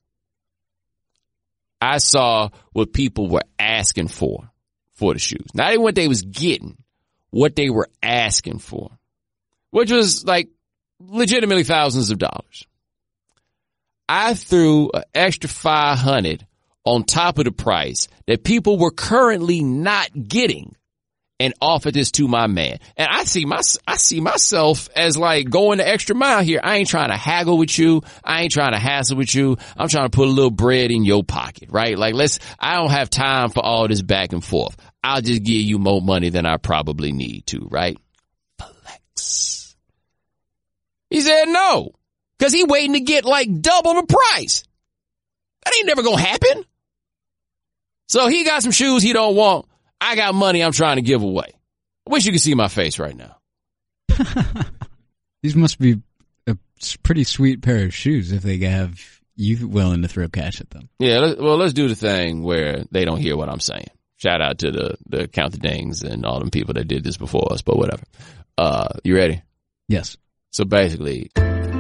I saw what people were asking for. For the shoes. Not even what they was getting, what they were asking for, which was like legitimately thousands of dollars. I threw an extra five hundred on top of the price that people were currently not getting and offered this to my man. And I see my, I see myself as like going the extra mile here. I ain't trying to haggle with you. I ain't trying to hassle with you. I'm trying to put a little bread in your pocket, right? Like let's, I don't have time for all this back and forth. I'll just give you more money than I probably need to, right? Flex. He said no, because he waiting to get like double the price. That ain't never gonna happen. So he got some shoes he don't want. I got money I'm trying to give away. I wish you could see my face right now. These must be a pretty sweet pair of shoes if they have you willing to throw cash at them. Yeah, let's, well, let's do the thing where they don't hear what I'm saying. Shout out to the, the Count the Dings and all them people that did this before us, but whatever. Uh, you ready? Yes. So basically,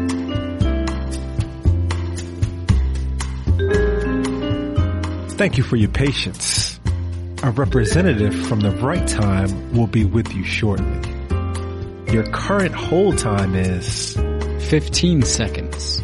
thank you for your patience. A representative from The Right Time will be with you shortly. Your current hold time is fifteen seconds.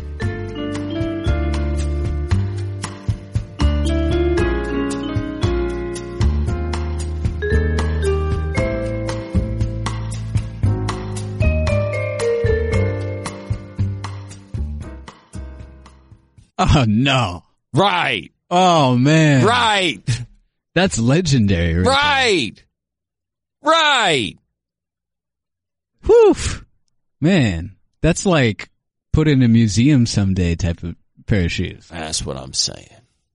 Oh, no. Right. Oh, man. Right. That's legendary. Right. Right. Right. Whew. Man, that's like put in a museum someday type of pair of shoes. That's what I'm saying.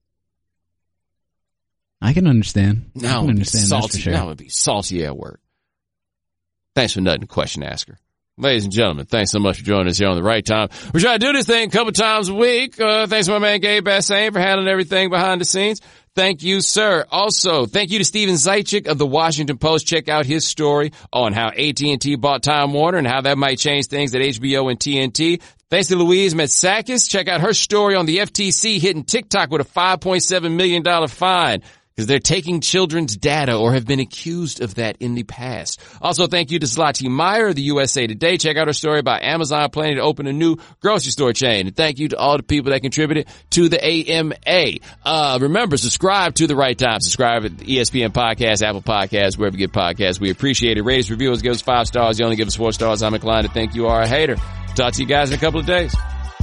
I can understand. Now I can understand salty, that for sure. Now it would be salty at work. Thanks for nutting, question asker. Ladies and gentlemen, thanks so much for joining us here on The Right Time. We try to do this thing a couple times a week. Uh, thanks to my man Gabe Bassane for handling everything behind the scenes. Thank you, sir. Also, thank you to Steven Zaitchik of The Washington Post. Check out his story on how A T and T bought Time Warner and how that might change things at H B O and T N T. Thanks to Louise Matsakis. Check out her story on the F T C hitting TikTok with a five point seven million dollars fine. Because they're taking children's data or have been accused of that in the past. Also, thank you to Zlati Meyer of the U S A Today. Check out her story about Amazon planning to open a new grocery store chain. And thank you to all the people that contributed to the A M A. Uh, remember, subscribe to The Right Time. Subscribe at E S P N Podcasts, Apple Podcasts, wherever you get podcasts. We appreciate it. Rate us, review us, give us five stars. You only give us four stars. I'm inclined to think you are a hater. Talk to you guys in a couple of days.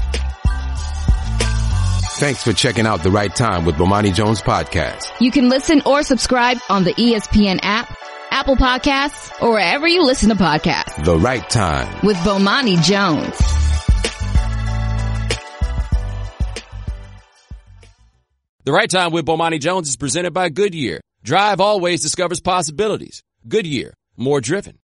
Thanks for checking out The Right Time with Bomani Jones Podcast. You can listen or subscribe on the E S P N app, Apple Podcasts, or wherever you listen to podcasts. The Right Time with Bomani Jones. The Right Time with Bomani Jones is presented by Goodyear. Drive always discovers possibilities. Goodyear, more driven.